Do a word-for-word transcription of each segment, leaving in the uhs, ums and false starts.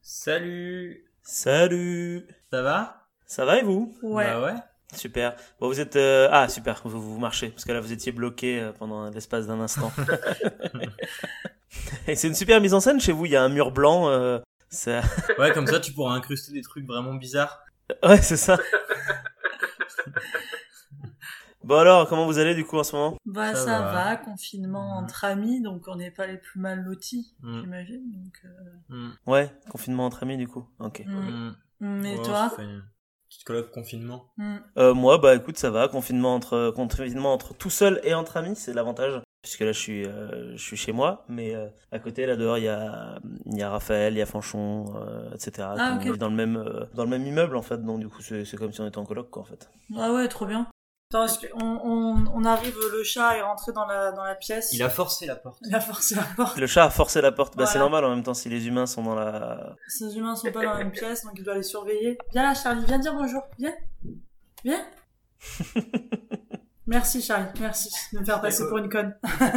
Salut. Salut. Ça va? Ça va et vous? Ouais. Bah ouais. Super. Bon, vous êtes... euh, Ah, super, vous, vous marchez, parce que là, vous étiez bloqué euh, pendant l'espace d'un instant. Et c'est une super mise en scène chez vous, il y a un mur blanc. Euh, ça... Ouais, comme ça, tu pourras incruster des trucs vraiment bizarres. Ouais, c'est ça. Bon alors, comment vous allez du coup en ce moment? Bah Ça ça, va. va. confinement Mhm. entre amis, donc on n'est pas les plus mal lotis, Mm. j'imagine. Donc, euh... Mm. Ouais, confinement entre amis du coup. Ok. mm. Mm. Mm, Et Ouais, toi? ça fait une petite colloque confinement. Mm. Euh, moi, bah écoute, ça va. Confinement entre confinement entre tout seul et entre amis, c'est l'avantage. Puisque là, je suis, euh, je suis chez moi, mais euh, à côté, là dehors, il y a, il y a Raphaël, il y a Fanchon, euh, et cetera. Ah, On ok. vit dans le même, euh, dans le même immeuble en fait. Donc du coup, c'est, c'est comme si on était en coloc, quoi, en fait. Ah ouais, trop bien. Attends, est-ce qu'on on, on arrive, le chat est rentré dans la, dans la pièce. Il a forcé la porte. Il a forcé la porte. Le chat a forcé la porte. Bah Voilà. c'est normal en même temps si les humains sont dans la. Ces humains sont pas dans la même pièce, donc il doit les surveiller. Viens là, Charlie, viens dire bonjour. Viens. Viens. Merci, Charlie, merci de me faire passer pour une conne.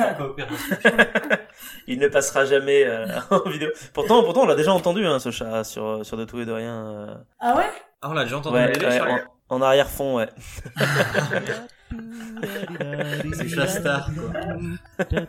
Il ne passera jamais euh, en vidéo. Pourtant, pourtant, on l'a déjà entendu, hein, ce chat sur sur de tout et de rien. euh. Ah ouais? Ah, on l'a déjà entendu Ouais, les deux, ouais, Charlie. en, en arrière-fond, ouais. C'est Shastar, quoi.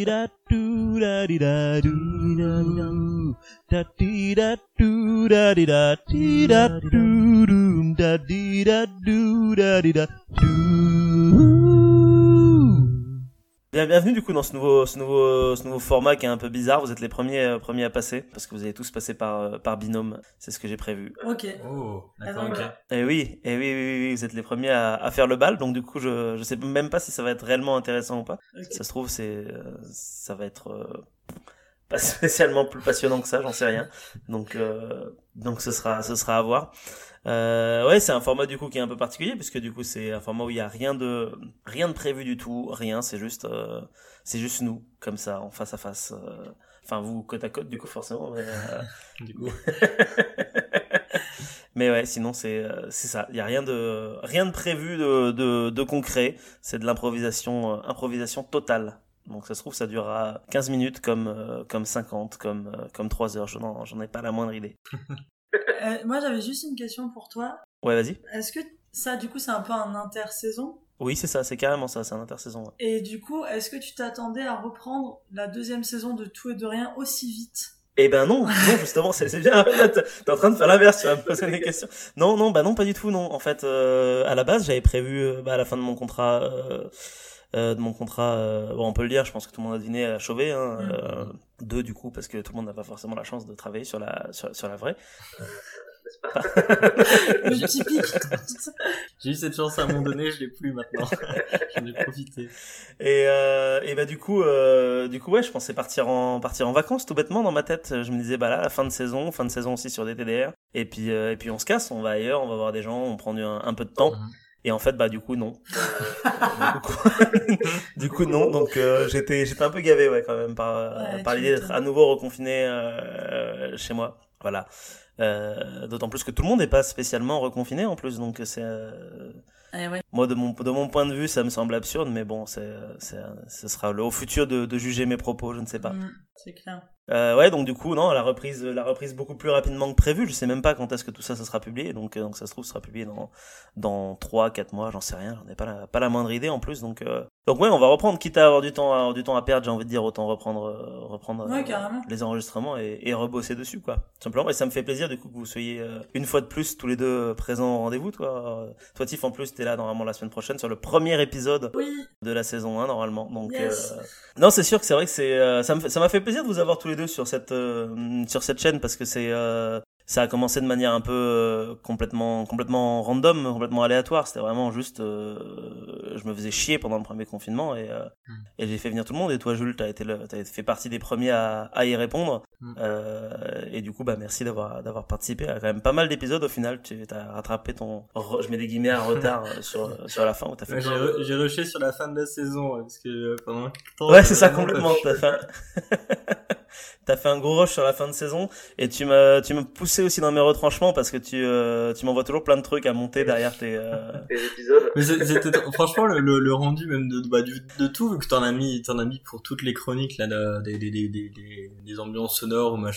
Bien, bienvenue du coup dans ce nouveau, ce nouveau, ce nouveau format qui est un peu bizarre. Vous êtes les premiers, euh, premiers à passer parce que vous allez tous passer par, euh, par binôme. C'est ce que j'ai prévu. Ok. Oh, d'accord, Ah, donc, ok. Et oui, et oui, oui, oui, oui, vous êtes les premiers à, à faire le bal. Donc du coup, je, je sais même pas si ça va être réellement intéressant ou pas. Ok. Ça se trouve, c'est, euh, ça va être euh, pas spécialement plus passionnant que ça, j'en sais rien. Donc, euh, donc ce sera, ce sera à voir. Euh, ouais, c'est un format du coup qui est un peu particulier puisque du coup c'est un format où il y a rien de, rien de prévu du tout, rien. C'est juste, euh, c'est juste nous comme ça, en face à face. euh, Enfin vous côte à côte du coup forcément. Mais, euh, Du coup. mais ouais, sinon c'est, euh, c'est ça. Il y a rien de, rien de prévu de, de, de concret. C'est de l'improvisation, euh, improvisation totale. Donc ça se trouve ça durera quinze minutes comme euh, comme cinquante, comme euh, comme trois heures. Je n'en j'en ai pas la moindre idée. Euh, moi, j'avais juste une question pour toi. Ouais, vas-y. Est-ce que ça, du coup, c'est un peu un intersaison? Oui, c'est ça, c'est carrément ça, c'est un intersaison. Ouais. Et du coup, est-ce que tu t'attendais à reprendre la deuxième saison de Tout et de Rien aussi vite? Eh ben non, non justement, c'est, c'est bien. Là, t'es t'es en train de faire l'inverse, tu vas me poser des questions. Non, non, bah non, pas du tout, non. En fait, euh, à la base, j'avais prévu, euh, bah, à la fin de mon contrat, euh, euh, de mon contrat, euh, bon, on peut le dire, je pense que tout le monde a deviné à Chauvet, hein, Mm. euh, deux du coup, parce que tout le monde n'a pas forcément la chance de travailler sur la, sur, sur la vraie. Le typique. J'ai eu cette chance à un moment donné, je l'ai plus maintenant. J'en ai profité. Et, euh, et bah du coup, euh, du coup ouais, je pensais partir en partir en vacances tout bêtement dans ma tête. Je me disais bah là, la fin de saison, fin de saison aussi sur des T D R. Et puis euh, et puis on se casse, on va ailleurs, on va voir des gens, on prend du, un, un peu de temps. Mhm. Et en fait bah du coup non. du, coup, du coup non. Donc euh, j'étais j'étais un peu gavé ouais quand même par euh, Ouais, par tu l'idée d'être m'étonnes. à nouveau reconfiné euh, chez moi. Voilà. Euh, d'autant plus que tout le monde n'est pas spécialement reconfiné en plus, donc c'est euh, Eh ouais. moi, de mon, de mon point de vue, ça me semble absurde, mais bon, c'est, c'est, ce sera le, au futur de, de juger mes propos, je ne sais pas. Mm, c'est clair. Euh, ouais, donc du coup, non, la reprise, la reprise beaucoup plus rapidement que prévu. Je sais même pas quand est-ce que tout ça, ça sera publié. Donc, euh, donc ça se trouve, ça sera publié dans, dans trois, quatre mois, j'en sais rien. J'en ai pas la, pas la moindre idée en plus. Donc, euh, donc ouais, on va reprendre, quitte à avoir du temps, à avoir du temps à perdre, j'ai envie de dire, autant reprendre, euh, reprendre Ouais, euh, carrément. les enregistrements et, et rebosser dessus, quoi. Tout simplement. Et ça me fait plaisir, du coup, que vous soyez euh, une fois de plus tous les deux euh, présents au rendez-vous, toi. Euh, toi, Tiff, en plus, t'es là normalement la semaine prochaine sur le premier épisode Oui. de la saison un normalement. Donc Yes. euh, non, c'est sûr que c'est vrai que c'est euh, ça me fait- ça m'a fait plaisir de vous avoir tous les deux sur cette euh, sur cette chaîne parce que c'est euh, ça a commencé de manière un peu euh, complètement complètement random, complètement aléatoire. C'était vraiment juste euh, je me faisais chier pendant le premier confinement et euh, Mm. et j'ai fait venir tout le monde et toi Jules, t'as été le, t'as fait partie des premiers à, à y répondre. Mm. Euh, et du coup bah merci d'avoir d'avoir participé à quand même pas mal d'épisodes au final. Tu as rattrapé ton re- je mets des guillemets à retard euh, sur sur la fin où t'as fait Ouais, j'ai, re- j'ai rushé sur la fin de la saison, ouais, parce que euh, pendant quelques temps... Ouais, j'ai c'est ça, vraiment complètement. pas T'as fait, un... T'as fait un gros rush sur la fin de saison et tu m'as, tu m'as poussé aussi dans mes retranchements parce que tu, euh, tu m'envoies toujours plein de trucs à monter derrière tes, euh, tes épisodes. Mais c'est- c'était franchement le, le, le rendu même de bah du, de tout vu que t'en as mis t'en as mis pour toutes les chroniques là de- des des des des des des ambiances sonores ou machin.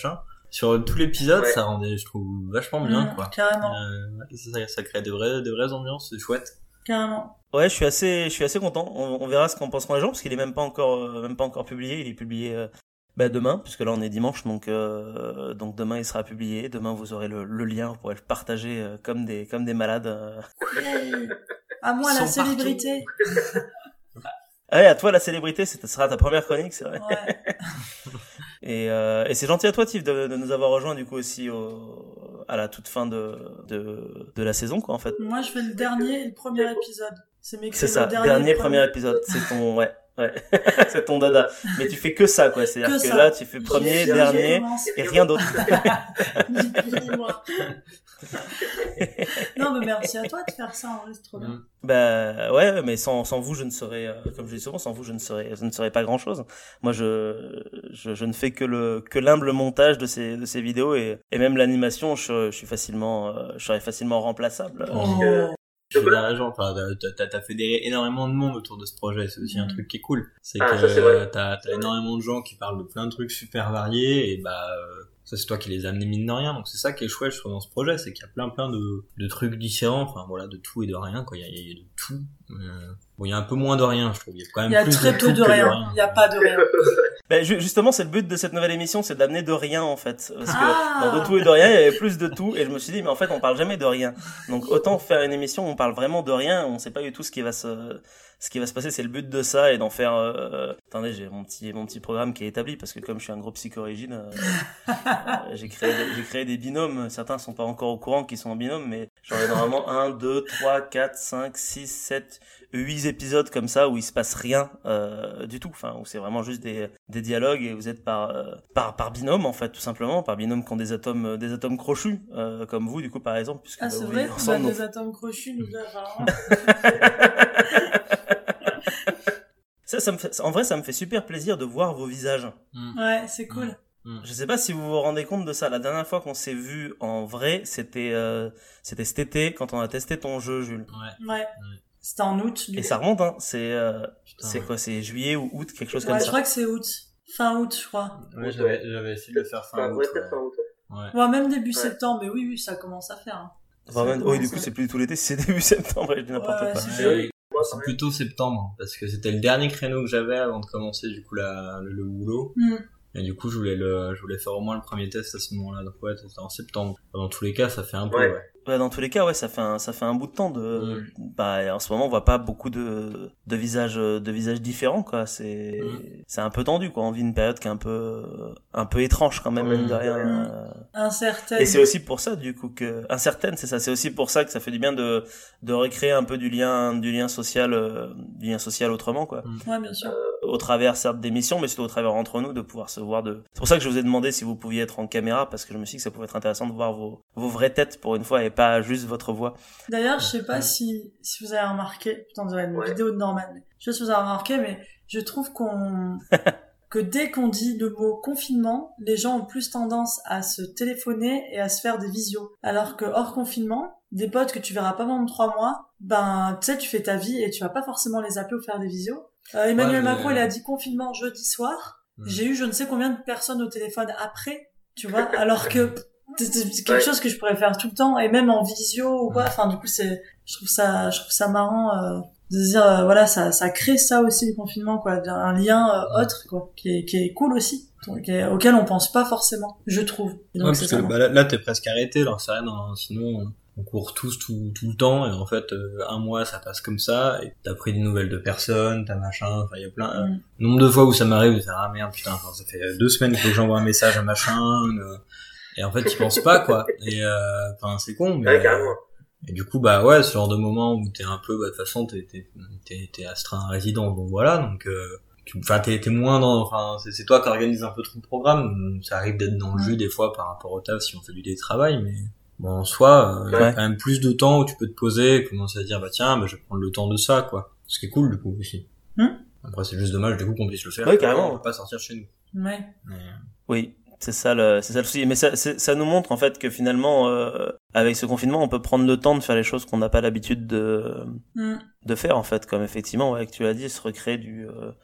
sur tout l'épisode, Ouais. ça rendait, je trouve, vachement bien, Mmh, quoi. carrément, Euh, ouais, ça, ça crée de vraies, de vraies ambiances, c'est chouette. carrément. Ouais, je suis assez, je suis assez content. On, on verra ce qu'en penseront les gens parce qu'il est même pas encore, euh, même pas encore publié. Il est publié euh, bah, demain, puisque là on est dimanche, donc euh, donc demain il sera publié. Demain vous aurez le, le lien, vous pourrez le partager euh, comme des comme des malades. euh. Yay. À moi, la Ils sont partout. célébrité. Allez, à toi la célébrité, ce sera ta première chronique, c'est vrai. Ouais. Et, euh, et c'est gentil à toi, Tiff, de, de nous avoir rejoint du coup aussi au, à la toute fin de, de de la saison, quoi, en fait. Moi, je fais le dernier et le premier épisode. C'est mes C'est créneaux, ça, dernier, dernier et premier épisode, c'est ton ouais, ouais, c'est ton dada. Mais tu fais que ça, quoi. C'est-à-dire Que que ça. là, tu fais premier, Je- je dernier commence. et rien d'autre. Ni plus ni moins. Non, mais merci à toi de faire ça, en vrai, c'est trop bien. Mm. Bah ouais, mais sans sans vous, je ne serais, euh, comme je dis souvent, sans vous, je ne serais, je ne serais pas grand chose. Moi, je, je je ne fais que le que l'humble montage de ces de ces vidéos et et même l'animation, je, je suis facilement, euh, je serais facilement remplaçable. Oh. Tu fais raison, enfin, t'as, t'as, t'as fédéré énormément de monde autour de ce projet, c'est aussi un Mhm. truc qui est cool. C'est Ah, que ça, c'est vrai. t'as, t'as énormément de gens qui parlent de plein de trucs super variés, et bah, euh, ça c'est toi qui les as amenés mine de rien, donc c'est ça qui est chouette, je trouve, dans ce projet, c'est qu'il y a plein plein de, de trucs différents, enfin voilà, de tout et de rien, quoi, il y a, il y a de tout. Euh, bon, il y a un peu moins de rien, je trouve, il y a quand même Il y a plus très de peu tout de que rien. Il n'y a pas de rien. Ben, ju- justement, c'est le but de cette nouvelle émission, c'est d'amener de rien en fait, parce que Ah. dans de tout et de rien, il y avait plus de tout, et je me suis dit, mais en fait, on parle jamais de rien. Donc autant faire une émission où on parle vraiment de rien, on sait pas du tout ce qui va se, ce qui va se passer. C'est le but de ça, et d'en faire. Euh... Attendez, j'ai mon petit, mon petit programme qui est établi, parce que comme je suis un gros psychorigide, euh, euh, j'ai créé, j'ai créé des binômes. Certains sont pas encore au courant qu'ils sont en binôme, mais j'en ai normalement un, deux, trois, quatre, cinq, six, sept, huit épisodes comme ça où il se passe rien euh, du tout, enfin où c'est vraiment juste des des dialogues et vous êtes par euh, par par binôme en fait, tout simplement, par binôme qui ont des atomes euh, des atomes crochus euh, comme vous du coup par exemple, puisque Ah, bah, c'est vous vrai vivez qu'on a ensemble, donc- des atomes crochus, nous deux, apparemment. ça ça me fait, en vrai ça me fait super plaisir de voir vos visages. Mm. Ouais, c'est cool. Je sais pas si vous vous rendez compte de ça. La dernière fois qu'on s'est vu en vrai, c'était euh, c'était cet été quand on a testé ton jeu, Jules. Ouais, Ouais. C'était en août, du Et coup. ça remonte, hein. C'est euh, putain, c'est ouais. quoi, c'est juillet ou août, quelque chose Ouais, comme je ça. crois que c'est août. Fin août, je crois. Ouais, j'avais, j'avais essayé de le faire fin Enfin, août, ouais, ouais. peut-être fin août. Ouais. Ouais, même début Ouais. septembre, mais oui, oui, ça commence à faire. Hein. Vraiment, Ça oui, du commence coup, à- c'est plus tout l'été, c'est début septembre, je dis n'importe Ouais, quoi. c'est Et vrai. oui, moi, C'est plutôt septembre, parce que c'était le dernier créneau que j'avais avant de commencer, du coup, la, le, le boulot. Hmm. Et du coup, je voulais le, je voulais faire au moins le premier test à ce moment-là. Donc ouais, c'était en septembre. Dans tous les cas, ça fait un peu, Ouais. ouais. Bah, dans tous les cas, ouais, ça fait un, ça fait un bout de temps de, Mm. bah, en ce moment, on voit pas beaucoup de, de visages, de visages différents, quoi. C'est, Mm. c'est un peu tendu, quoi. On vit une période qui est un peu, un peu étrange, quand même, Mm. mine de rien. Mm. euh. Incertaine. Et c'est aussi pour ça, du coup, que, incertaine, c'est ça. C'est aussi pour ça que ça fait du bien de, de recréer un peu du lien, du lien social, euh, du lien social autrement, quoi. Ouais, bien sûr. Au travers, certes, d'émissions, mais surtout au travers entre nous, de pouvoir se voir de... C'est pour ça que je vous ai demandé si vous pouviez être en caméra, parce que je me suis dit que ça pouvait être intéressant de voir vos, vos vraies têtes pour une fois et pas juste votre voix. D'ailleurs, je sais pas si, si vous avez remarqué, putain, on dirait une Ouais. vidéo de Norman, mais je sais pas si vous avez remarqué, mais je trouve qu'on, que dès qu'on dit le mot confinement, les gens ont plus tendance à se téléphoner et à se faire des visios. Alors que hors confinement, des potes que tu verras pas pendant trois mois, ben, tu sais, tu fais ta vie et tu vas pas forcément les appeler ou faire des visios. Euh, Emmanuel Ouais, mais- Macron, il a dit confinement jeudi soir. Mm. J'ai eu je ne sais combien de personnes au téléphone après, tu vois, alors que c'est c'est quelque Ouais. chose que je pourrais faire tout le temps et même en visio ou quoi. Enfin, du coup, c'est, je trouve ça, je trouve ça marrant euh, de se dire, euh, voilà, ça, ça crée ça aussi le confinement, quoi, un lien euh, autre, quoi, qui est, qui est cool aussi, donc, et auquel on pense pas forcément, je trouve. Et donc, Ouais, c'est parce ça. que bah, là, là, t'es presque arrêté, alors c'est rien, hein, sinon on- on court tous tout, tout le temps, et en fait, euh, un mois ça passe comme ça, et t'as pris des nouvelles de personnes, t'as machin, enfin il y a plein, euh, Mm. nombre de fois où ça m'arrive de faire ah merde putain, enfin, ça fait deux semaines qu'il faut que j'envoie un message à machin, euh, et en fait tu penses pas quoi, et euh, enfin c'est con, mais Ouais, carrément. et du coup bah ouais, ce genre de moment où t'es un peu, bah de toute façon t'es t'es t'es, t'es astreint à résidence, donc voilà, donc euh, tu, enfin t'es t'es moins dans, enfin c'est, c'est toi qui organise un peu ton programme, ça arrive d'être dans le jus des fois par rapport au taf si on fait du télétravail, mais bon en soi il euh, y a Ouais. quand même plus de temps où tu peux te poser et commencer à dire bah tiens bah je vais prendre le temps de ça quoi, ce qui est cool du coup aussi. Hmm. Après c'est juste dommage du coup qu'on puisse le faire, Ouais, carrément. on peut pas sortir chez nous. Ouais. Mais, Oui, c'est ça le, c'est ça le souci. Mais ça, c'est- ça nous montre en fait que finalement, euh, avec ce confinement, on peut prendre le temps de faire les choses qu'on n'a pas l'habitude de, Mm. de faire en fait, comme effectivement, ouais, que tu l'as dit, se recréer du, euh,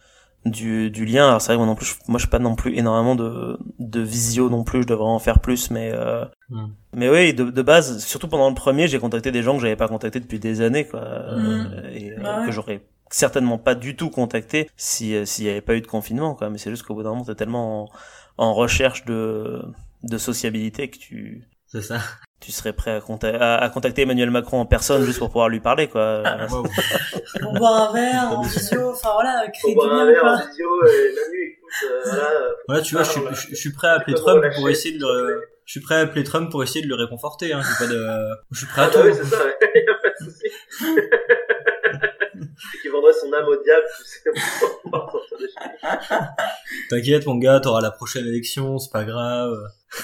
du du lien. Alors c'est vrai que moi non plus, je, moi je suis pas non plus énormément de de visio non plus, je devrais en faire plus, mais euh, mm. mais oui, de de base, surtout pendant le premier, j'ai contacté des gens que j'avais pas contactés depuis des années, quoi, mm. euh, et bah euh, ouais. que j'aurais certainement pas du tout contacté si euh, s'il y avait pas eu de confinement, quoi. Mais c'est juste qu'au bout d'un moment, t'es tellement en, en recherche de de sociabilité que tu c'est ça. Tu serais prêt à, conta- à, à contacter Emmanuel Macron en personne juste pour pouvoir lui parler, quoi. Wow. Pour boire un verre en visio, enfin voilà, créer du lien. Pour boire un verre en visio, et Manu, écoute, euh, voilà. Voilà, tu vois, je suis, je, je suis prêt à appeler Trump pour essayer de le, je suis prêt à appeler Trump pour essayer de le réconforter, hein, j'ai pas de, je suis prêt à ah, tout. Ah oui, c'est ça, ouais. Y a pas de souci. Qui vendrait son âme au diable, tu sais, pour pouvoir sortir de chez lui. T'inquiète, mon gars, t'auras la prochaine élection, c'est pas grave.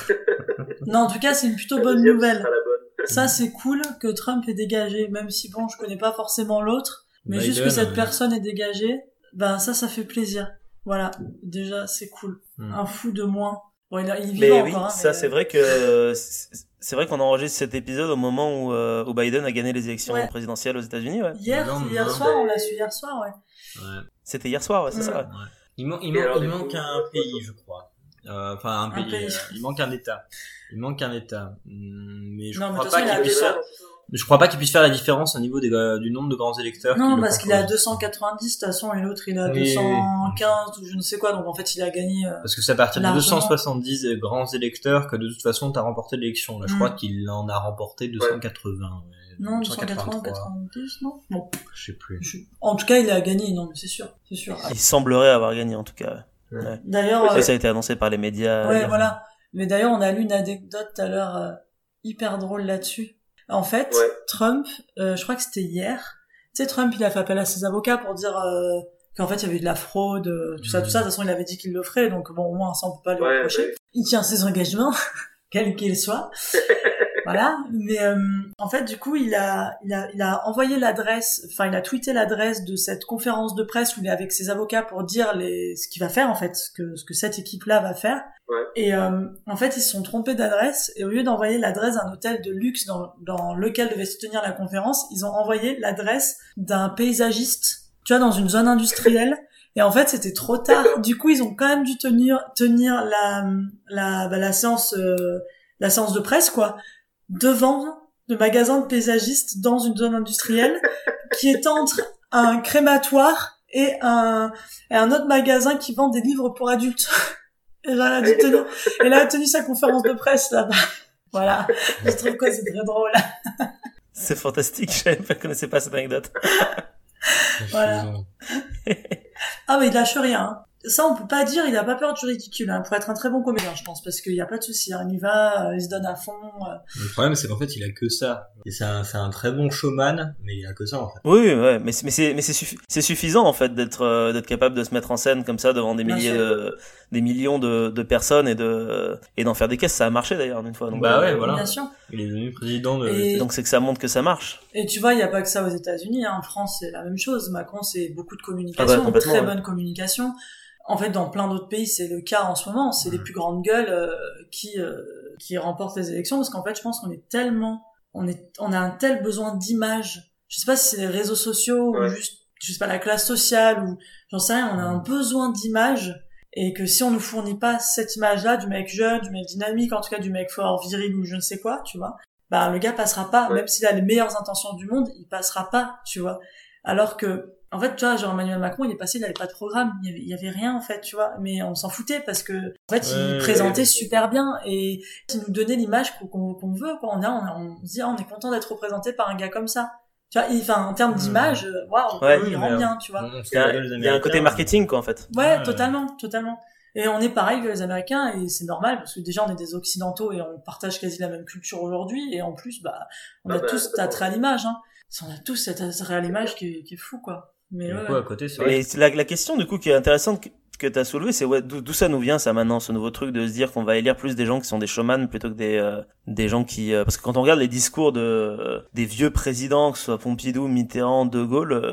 Non, en tout cas, c'est une plutôt bonne nouvelle. Ça, c'est cool que Trump est dégagé, même si bon, je connais pas forcément l'autre, mais Biden, juste que cette euh... personne est dégagée, ben ça, ça fait plaisir. Voilà, déjà, c'est cool. Mm. Un fou de moins. Bon, il, il vit mais encore, oui, hein, ça, mais... c'est vrai que c'est vrai qu'on enregistre cet épisode au moment où, euh, où Biden a gagné les élections ouais. présidentielles aux États-Unis. Ouais. Hier, non, hier non, soir, mais... on l'a su hier soir, ouais. ouais. C'était hier soir, ouais, c'est mm. ça. Ouais. Ouais. Il, man- il, man- il manque un pays, je crois. Euh, enfin, un, un pays. pays. Euh, il manque un État. Il manque un État. Mais je non, crois mais pas qu'il puisse faire. Je crois pas qu'il puisse faire la différence au niveau des, euh, du nombre de grands électeurs. Non, parce qu'il est à deux cent quatre-vingt-dix, de toute façon, et l'autre, il est à oui, deux cent quinze, ou je ne sais quoi, donc en fait, il a gagné, euh, parce que c'est à partir de deux cent soixante-dix grands électeurs que de toute façon, t'as remporté l'élection. Là, je mm. crois qu'il en a remporté deux cent quatre-vingts. Ouais. Non, deux cent quatre-vingts, quatre-vingt-dix, non? Bon. Je sais plus. Je... En tout cas, il a gagné, non, mais c'est sûr, c'est sûr. Il semblerait avoir gagné, en tout cas. Ouais. Ouais. D'ailleurs, euh... ça a été annoncé par les médias. Ouais, voilà. Mais d'ailleurs, on a lu une anecdote tout à l'heure, euh, hyper drôle là-dessus. En fait, ouais. Trump, euh, je crois que c'était hier, tu sais, Trump, il a fait appel à ses avocats pour dire euh, qu'en fait, il y avait eu de la fraude, euh, tout mmh. ça, tout ça. De toute façon, il avait dit qu'il le ferait, donc bon, au moins, ça, on peut pas lui ouais, reprocher. Ouais. Il tient ses engagements, quels qu'ils soient. Voilà. Mais euh, en fait, du coup, il a, il a, il a envoyé l'adresse, enfin, il a tweeté l'adresse de cette conférence de presse où il est avec ses avocats pour dire les, ce qu'il va faire, en fait, ce que, ce que cette équipe-là va faire. Ouais. Et euh, en fait, ils se sont trompés d'adresse, et au lieu d'envoyer l'adresse d'un hôtel de luxe dans, dans lequel devait se tenir la conférence, ils ont envoyé l'adresse d'un paysagiste, tu vois, dans une zone industrielle. Et en fait, c'était trop tard. Du coup, ils ont quand même dû tenir tenir la la bah, la séance euh, la séance de presse, quoi, devant le magasin de paysagiste dans une zone industrielle qui est entre un crématoire et un et un autre magasin qui vend des livres pour adultes. Et là, elle a, tenu, elle a tenu sa conférence de presse là-bas. Voilà. Je trouve que c'est très drôle. C'est fantastique. Je ne connaissais pas cette anecdote. Voilà. Ah, mais il lâche rien. Hein. Ça, on peut pas dire, il a pas peur du ridicule, hein, pour être un très bon comédien, je pense, parce qu'il y a pas de souci, hein, il y va, euh, il se donne à fond. Euh... Le problème, c'est qu'en fait, il a que ça. Et c'est un, c'est un très bon showman, mais il a que ça, en fait. Oui, ouais, mais c'est, mais c'est, mais c'est, suffi- c'est suffisant, en fait, d'être, euh, d'être capable de se mettre en scène comme ça devant des milliers de, des millions de, de personnes et de, et d'en faire des caisses. Ça a marché, d'ailleurs, une fois. Donc, bah ouais, euh, voilà. Bien sûr. Il est devenu président de... Et... Donc c'est que ça montre que ça marche. Et tu vois, il y a pas que ça aux États-Unis, hein. En France, c'est la même chose. Macron, c'est beaucoup de communication, ah bah, très ouais. bonne communication. En fait, dans plein d'autres pays, c'est le cas en ce moment. C'est mmh. les plus grandes gueules euh, qui euh, qui remportent les élections, parce qu'en fait, je pense qu'on est tellement, on est, on a un tel besoin d'image. Je sais pas si c'est les réseaux sociaux ouais. ou juste, je sais pas, la classe sociale ou j'en sais rien. On a un besoin d'image, et que si on nous fournit pas cette image-là du mec jeune, du mec dynamique, en tout cas du mec fort, viril ou je ne sais quoi, tu vois, bah le gars passera pas. Ouais. Même s'il a les meilleures intentions du monde, il passera pas, tu vois. Alors que en fait, tu vois, genre Emmanuel Macron, il est passé, il avait pas de programme, il y avait, il y avait rien en fait, tu vois, mais on s'en foutait parce que en fait, il ouais, présentait ouais. super bien et il nous donnait l'image qu'on, qu'on, qu'on veut, quoi. On, a, on, on se dit, ah, on est content d'être représenté par un gars comme ça. Tu vois, enfin, en termes d'image, waouh, ouais, il rend bien, tu vois. Il y a, il y a un côté marketing, quoi, en fait. Ouais, ouais, totalement, totalement. Et on est pareil que les Américains, et c'est normal parce que déjà on est des Occidentaux et on partage quasi la même culture aujourd'hui, et en plus, bah, on a ah bah, tous cet attrait à l'image, hein. On a tous cet attrait à l'image qui est, qui est fou, quoi. Mais ouais. Coup, à côté, c'est mais la, la question du coup qui est intéressante que, que t'as soulevée, c'est ouais, d'où, d'où ça nous vient ça maintenant, ce nouveau truc de se dire qu'on va élire plus des gens qui sont des showman plutôt que des euh, des gens qui euh, parce que quand on regarde les discours de euh, des vieux présidents, que ce soit Pompidou, Mitterrand, De Gaulle, euh,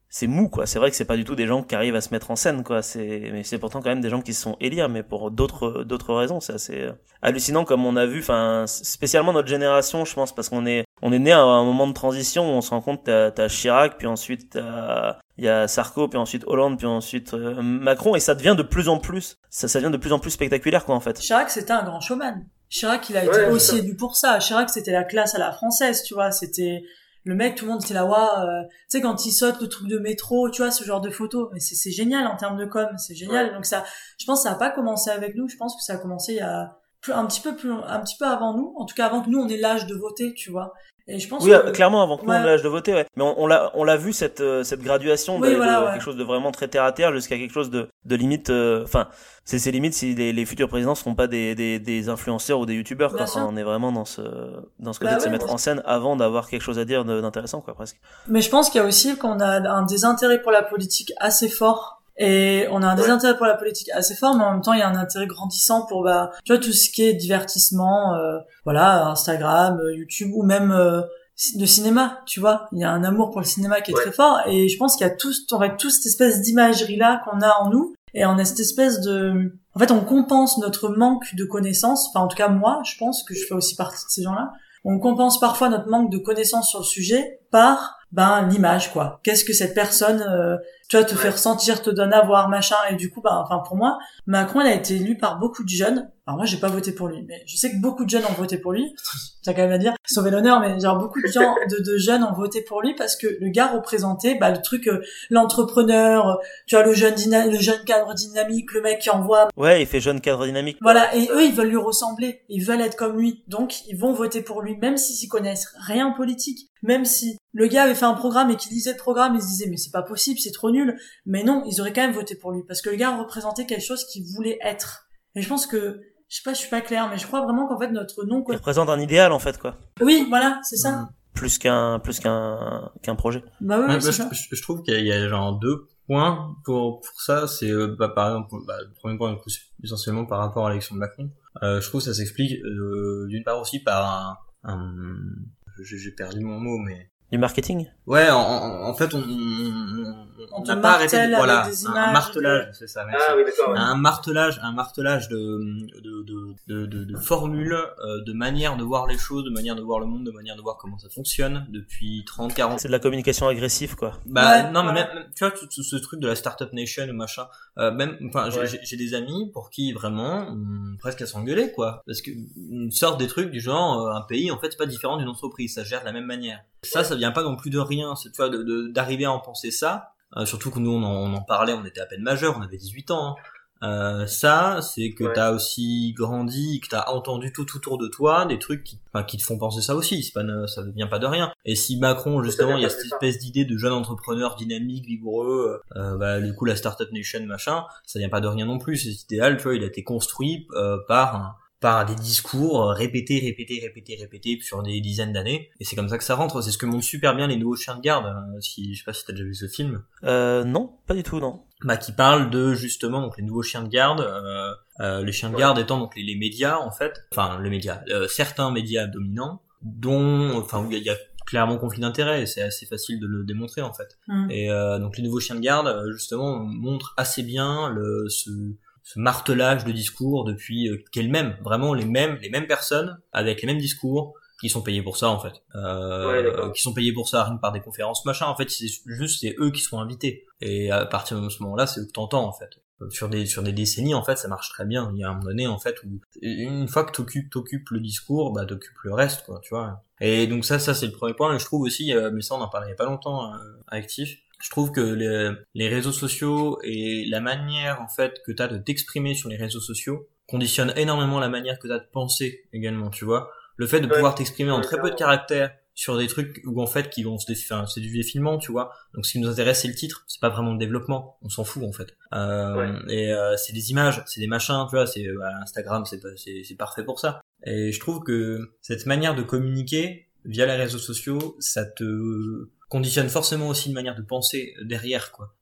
c'est mou, quoi. C'est vrai que c'est pas du tout des gens qui arrivent à se mettre en scène, quoi. C'est, mais c'est pourtant quand même des gens qui se sont élire, mais pour d'autres, d'autres raisons. C'est assez hallucinant, comme on a vu, enfin, spécialement notre génération, je pense, parce qu'on est, on est né à un moment de transition où on se rend compte, t'as, t'as Chirac, puis ensuite t'as, il y a Sarko, puis ensuite Hollande, puis ensuite euh, Macron, et ça devient de plus en plus, ça, ça devient de plus en plus spectaculaire, quoi, en fait. Chirac, c'était un grand showman. Chirac, il a été Ouais, aussi ça. élu pour ça. Chirac, c'était la classe à la française, tu vois. C'était le mec, tout le monde était là, waouh, euh, tu sais, quand il saute le truc de métro, tu vois, ce genre de photos. Mais c'est, c'est génial en termes de com, c'est génial. Ouais. Donc ça, je pense que ça a pas commencé avec nous. Je pense que ça a commencé il y a plus, un petit peu plus, un petit peu avant nous. En tout cas, avant que nous, on ait l'âge de voter, tu vois. Et je pense Oui, que, clairement, avant que nous, ouais. on ait l'âge de voter, ouais. Mais on, on l'a, on l'a vu, cette, euh, cette graduation Oui, d'aller voilà, de ouais. quelque chose de vraiment très terre à terre jusqu'à quelque chose de, de limite, euh, enfin, c'est, c'est limite si les, les futurs présidents seront pas des, des, des influenceurs ou des youtubeurs, quoi. Bien Enfin, sûr. on est vraiment dans ce, dans ce côté Bah de se ouais. mettre en scène avant d'avoir quelque chose à dire de- d'intéressant, quoi, presque. Mais je pense qu'il y a aussi qu'on a un désintérêt pour la politique assez fort. Et on a un désintérêt pour la politique assez fort, mais en même temps, il y a un intérêt grandissant pour, bah, tu vois, tout ce qui est divertissement, euh, voilà, Instagram, euh, YouTube, ou même euh, de cinéma, tu vois. Il y a un amour pour le cinéma qui est Ouais. très fort, et je pense qu'il y a tous, on aurait tous cette espèce d'imagerie-là qu'on a en nous, et on a cette espèce de... En fait, on compense notre manque de connaissances, enfin, en tout cas, moi, je pense que je fais aussi partie de ces gens-là. On compense parfois notre manque de connaissances sur le sujet par, ben, l'image, quoi. Qu'est-ce que cette personne, euh, tu vois, te fait Ouais. ressentir, te donne à voir, machin, et du coup, ben, enfin, pour moi, Macron, il a été élu par beaucoup de jeunes. Alors moi, j'ai pas voté pour lui, mais je sais que beaucoup de jeunes ont voté pour lui. T'as quand même à dire, sauver l'honneur, mais genre beaucoup de gens, de, de jeunes ont voté pour lui parce que le gars représentait, bah, le truc, euh, l'entrepreneur, euh, tu vois, le jeune dyna- le jeune cadre dynamique, le mec qui envoie. Ouais, il fait jeune cadre dynamique. Voilà, et eux, ils veulent lui ressembler, ils veulent être comme lui, donc ils vont voter pour lui, même s'ils s'y connaissent rien en politique, même si le gars avait fait un programme et qu'il lisait le programme, ils se disaient mais c'est pas possible, c'est trop nul, mais non, ils auraient quand même voté pour lui, parce que le gars représentait quelque chose qu'il voulait être. Et je pense que, je sais pas, je suis pas claire, mais je crois vraiment qu'en fait notre nom... Il représente un idéal, en fait, quoi. Oui, voilà, c'est ça. Plus qu'un, plus qu'un, qu'un projet. Bah oui, Ouais, oui, bah, c'est je, ça. je- je trouve qu'il y a, il y a genre deux points pour pour ça. C'est euh, bah, par exemple, bah, le premier point, du coup, c'est essentiellement par rapport à l'élection de Macron. Euh, je trouve que ça s'explique euh, d'une part aussi par un, un j'ai j'ai perdu mon mot, mais Du marketing? ouais, en, en, en fait, on on On on te n'a pas arrêté martèle de, voilà, avec des un, images, un martelage, c'est ça. Merci. Ah oui, d'accord. Ouais. un martelage, un martelage de de de de, de, de formules, euh, de manière de voir les choses, de manière de voir le monde, de manière de voir comment ça fonctionne depuis trente, quarante. C'est de la communication agressive, quoi. Bah Ouais, non, mais ouais. même, même, tu vois tout, tout ce truc de la startup nation ou machin, euh, même, enfin, j'ai- Ouais. j'ai j'ai des amis pour qui vraiment on, presque à s'engueuler, quoi, parce que ils sortent des trucs du genre euh, un pays en fait c'est pas différent d'une entreprise, ça gère de la même manière. Ça, ça vient pas non plus de rien, c'est tu vois de de- d'arriver à en penser ça. Euh, surtout que nous on en, on en parlait, on était à peine majeurs, on avait dix-huit ans. Hein. Euh, ça, c'est que Ouais. t'as aussi grandi, que t'as entendu tout autour de toi des trucs qui, enfin, qui te font penser ça aussi. C'est pas, ne- ça ne vient pas de rien. Et si Macron, justement, vient il y a pas de cette ça. espèce d'idée de jeune entrepreneur dynamique, vigoureux, euh, bah, du coup, la startup nation, machin, ça vient pas de rien non plus. Cet idéal, tu vois, il a été construit euh, par un, par des discours euh, répétés, répétés, répétés, répétés sur des dizaines d'années. Et c'est comme ça que ça rentre. C'est ce que montrent super bien les nouveaux chiens de garde. Euh, si, je sais pas si t'as déjà vu ce film. Euh, non, pas du tout, non. Bah, qui parle de justement donc les nouveaux chiens de garde, euh, euh, les chiens de Ouais. garde étant donc les, les médias en fait, enfin les médias, euh, certains médias dominants, dont, enfin où il y, a- il y a clairement conflit d'intérêts, et c'est assez facile de le démontrer en fait. Mm. Et euh, donc les nouveaux chiens de garde euh, justement montrent assez bien le ce, ce martelage de discours depuis euh, qu'elles mêmes, vraiment les mêmes les mêmes personnes avec les mêmes discours qui sont payés pour ça en fait, euh, Ouais, d'accord. qui sont payés pour ça rien que par des conférences machin. En fait c'est juste c'est eux qui sont invités et à partir de ce moment-là c'est eux que t'entends en fait. Sur des sur des décennies en fait ça marche très bien. Il y a un moment donné en fait où une fois que t'occupes t'occupes le discours bah t'occupes le reste quoi tu vois. Et donc ça ça c'est le premier point. Et je trouve aussi euh, mais ça on en parlait il y a pas longtemps euh, actif. Je trouve que les, les réseaux sociaux et la manière en fait que t'as de t'exprimer sur les réseaux sociaux conditionnent énormément la manière que t'as de penser également tu vois. Le fait de Ouais. pouvoir t'exprimer en Ouais, très peu de clairement. caractères sur des trucs où en fait qui vont se dé- enfin, c'est du défilement tu vois. Donc ce qui nous intéresse c'est le titre, c'est pas vraiment le développement, on s'en fout en fait. Euh, Ouais. et euh, c'est des images, c'est des machins, tu vois, c'est euh, Instagram, c'est pas- c'est c'est parfait pour ça. Et je trouve que cette manière de communiquer via les réseaux sociaux, ça te conditionne forcément aussi une manière de penser derrière quoi.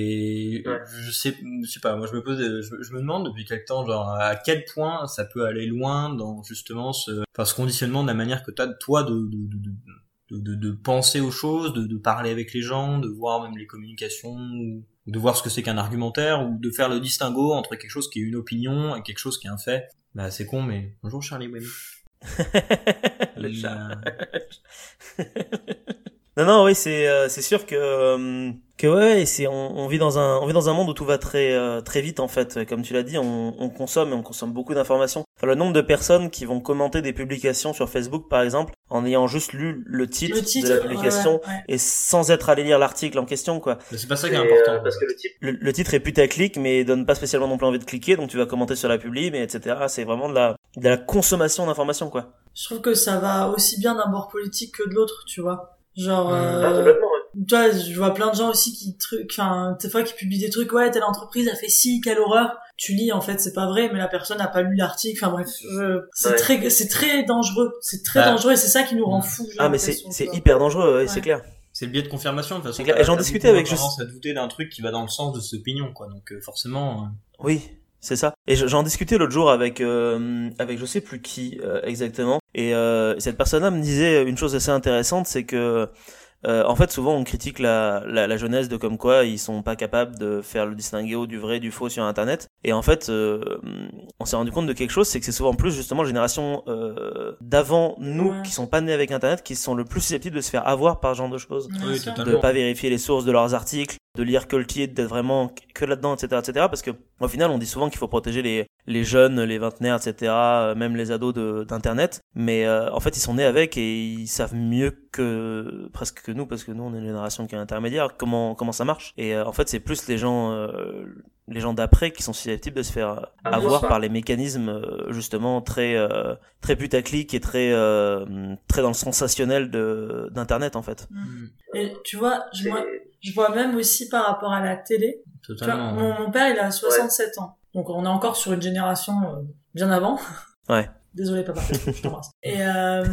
Et Ouais. je sais je sais pas, moi je me pose je, je me demande depuis quelque temps genre à quel point ça peut aller loin dans justement ce enfin ce conditionnement de la manière que t'as de toi de de de, de, de, de, de penser aux choses, de, de parler avec les gens, de voir même les communications, de voir ce que c'est qu'un argumentaire, ou de faire le distinguo entre quelque chose qui est une opinion et quelque chose qui est un fait. Bah c'est con, mais bonjour Charlie Wayne. Le chat. Non, non, oui, c'est euh, c'est sûr que euh, que ouais, c'est on, on vit dans un on vit dans un monde où tout va très euh, très vite en fait. Comme tu l'as dit, on, on consomme et on consomme beaucoup d'informations. Enfin, le nombre de personnes qui vont commenter des publications sur Facebook, par exemple, en ayant juste lu le titre, Le titre, de la publication ouais, ouais. et sans être allé lire l'article en question, quoi. Mais c'est pas ça qui est Et, important. euh, parce que le type, Le, le titre est putaclic, mais donne pas spécialement non plus envie de cliquer, donc tu vas commenter sur la publi, mais et cetera. C'est vraiment de la de la consommation d'informations, quoi. Je trouve que ça va aussi bien d'un bord politique que de l'autre, tu vois. Genre, Mmh. euh, ah, complètement, ouais. tu vois, je vois plein de gens aussi qui truc, enfin, des fois qui publient des trucs, ouais, telle entreprise a fait ci, quelle horreur. Tu lis, en fait, c'est pas vrai, mais la personne n'a pas lu l'article. Enfin bref, je... c'est Ouais. très, c'est très dangereux. C'est très Bah. dangereux et c'est ça qui nous rend fous. j'ai Ah, mais c'est l'impression, c'est tu vois. hyper dangereux, ouais, Ouais. c'est clair. C'est le biais de confirmation, de toute façon. C'est clair. Et j'en t'as discutais beaucoup avec- je- tendance à douter d'un truc qui va dans le sens de cette opinion, quoi. Donc, euh, forcément, euh, Oui, c'est ça. Et je- j'en discutais l'autre jour avec euh, avec je sais plus qui euh, exactement. Et euh, cette personne-là me disait une chose assez intéressante, c'est que euh, en fait souvent on critique la, la la jeunesse de comme quoi ils sont pas capables de faire le distinguo du vrai et du faux sur Internet. Et en fait euh, on s'est rendu compte de quelque chose, c'est que c'est souvent plus justement génération euh, d'avant nous Ouais. qui sont pas nés avec Internet qui sont le plus susceptibles de se faire avoir par ce genre de choses. Bien Oui, sûr. totalement. De pas vérifier les sources de leurs articles, de lire que le titre, d'être vraiment que là-dedans, et cetera, et cetera. Parce que au final, on dit souvent qu'il faut protéger les les jeunes, les vingtenaires, et cetera, euh, même les ados de d'internet. Mais euh, en fait, ils sont nés avec et ils savent mieux que presque que nous, parce que nous, on est une génération qui est intermédiaire. Comment comment ça marche. Et euh, en fait, c'est plus les gens euh, les gens d'après qui sont susceptibles de se faire Ah, bien avoir sûr. par les mécanismes euh, justement très euh, très putaclic et très euh, très dans le sensationnel de d'internet en fait. mm, Et tu vois, je C'est- vois, je vois même aussi par rapport à la télé. Tu vois, totalement. mon, mon père, il a soixante-sept ans. Donc on est encore sur une génération euh, bien avant. Ouais. Désolé papa, je t'embrasse. Et euh,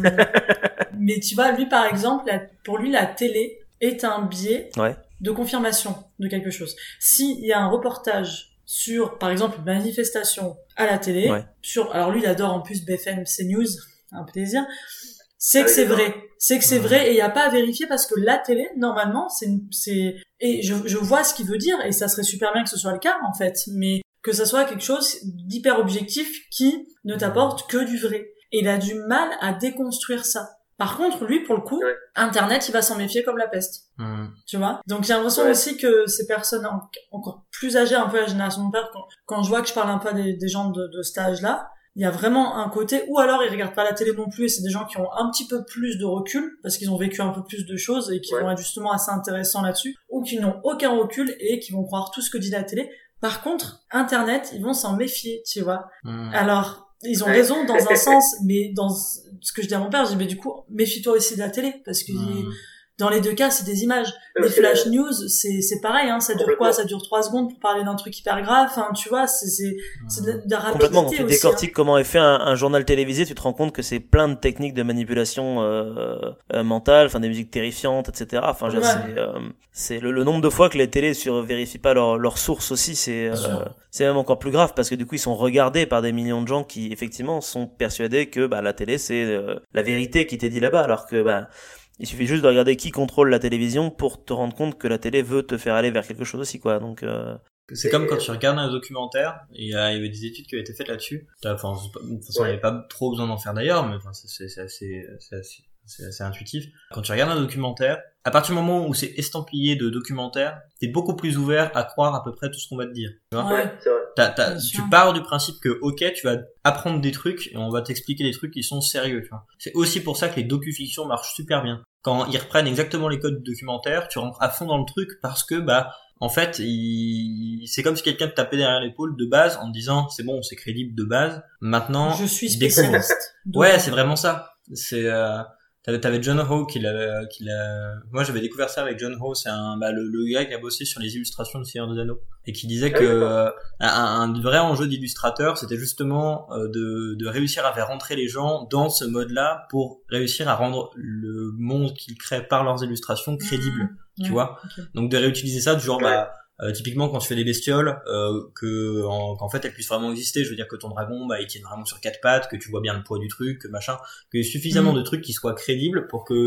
mais tu vois, lui par exemple, la- pour lui la télé est un biais Ouais. de confirmation de quelque chose. S'il y a un reportage sur, par exemple, une manifestation à la télé, Ouais. sur, alors lui il adore en plus B F M, C News, un plaisir, c'est Ah que oui, c'est d'accord. vrai. C'est que c'est Ouais. vrai et il n'y a pas à vérifier parce que la télé, normalement, c'est, une- c'est, et je, je vois ce qu'il veut dire et ça serait super bien que ce soit le cas, en fait, mais que ça soit quelque chose d'hyper objectif qui ne t'apporte que du vrai. Et il a du mal à déconstruire ça. Par contre, lui, pour le coup, Ouais. Internet, il va s'en méfier comme la peste. Mm. Tu vois? Donc j'ai l'impression Ouais. aussi que ces personnes en- encore plus âgées, un peu à la génération de mon père, quand, quand je vois que je parle un peu des, des gens de, de cet âge-là, il y a vraiment un côté, ou alors ils regardent pas la télé non plus, et c'est des gens qui ont un petit peu plus de recul, parce qu'ils ont vécu un peu plus de choses, et qui Ouais. vont être justement assez intéressants là-dessus, ou qui n'ont aucun recul, et qui vont croire tout ce que dit la télé. Par contre, Internet, ils vont s'en méfier, tu vois. Mm. Alors, ils ont Ouais. raison dans un sens, mais dans ce que je dis à mon père, je dis, mais du coup, méfie-toi aussi de la télé, parce que Mm. dans les deux cas, c'est des images. Ouais, Les c'est flash le- news, c'est c'est pareil, hein, ça dure Complètement. quoi? Ça dure trois secondes pour parler d'un truc hyper grave. Enfin, tu vois, c'est c'est c'est de, de la rapidité Complètement, quand tu aussi. décortiques comment est fait un, un journal télévisé, tu te rends compte que c'est plein de techniques de manipulation euh, euh, mentale, enfin des musiques terrifiantes, et cetera. Enfin, je veux dire, Ouais. c'est euh, c'est le, le nombre de fois que les télés sur vérifient pas leur leur source aussi, c'est Bien sûr. euh, c'est même encore plus grave parce que du coup ils sont regardés par des millions de gens qui effectivement sont persuadés que bah la télé c'est euh, la vérité qui t'est dit là-bas, alors que bah il suffit juste de regarder qui contrôle la télévision pour te rendre compte que la télé veut te faire aller vers quelque chose aussi, quoi. Donc euh, C'est comme quand tu regardes un documentaire, et il y a- il y avait des études qui avaient été faites là-dessus. T'as- Enfin, c'est pas- de toute façon, il n'y Ouais. avait pas trop besoin d'en faire d'ailleurs, mais enfin, c'est c'est- c'est assez, c'est assez, c'est assez intuitif. Quand tu regardes un documentaire, à partir du moment où c'est estampillé de documentaire, t'es beaucoup plus ouvert à croire à peu près tout ce qu'on va te dire. Tu vois Ouais. Ouais, c'est vrai. T'as- t'as- Bien tu sûr. pars du principe que, ok, tu vas apprendre des trucs et on va t'expliquer des trucs qui sont sérieux, tu vois. C'est aussi pour ça que les docu-fictions marchent super bien. Quand ils reprennent exactement les codes du documentaire, tu rentres à fond dans le truc parce que, bah, en fait, il... c'est comme si quelqu'un te tapait derrière l'épaule de base en te disant, c'est bon, c'est crédible de base. Maintenant, Je suis découvre. spécialiste. Donc, Ouais, c'est vraiment ça. C'est euh, t'avais, t'avais John Ho qui l'a, qui l'a. Moi, j'avais découvert ça avec John Ho. C'est un, bah, le, le gars qui a bossé sur les illustrations de Seigneur des Anneaux et qui disait Ah que oui, d'accord. euh, un, un vrai enjeu d'illustrateur, c'était justement euh, de, de réussir à faire rentrer les gens dans ce mode-là pour réussir à rendre le monde qu'ils créent par leurs illustrations crédible. Mmh. Tu Ouais, vois. ok. Donc de réutiliser ça du genre, Ouais. bah, euh, typiquement quand tu fais des bestioles, euh, que en, qu'en fait elles puissent vraiment exister. Je veux dire que ton dragon, bah, il tienne vraiment sur quatre pattes, que tu vois bien le poids du truc, que machin, qu'il y ait suffisamment Mm. de trucs qui soient crédibles pour que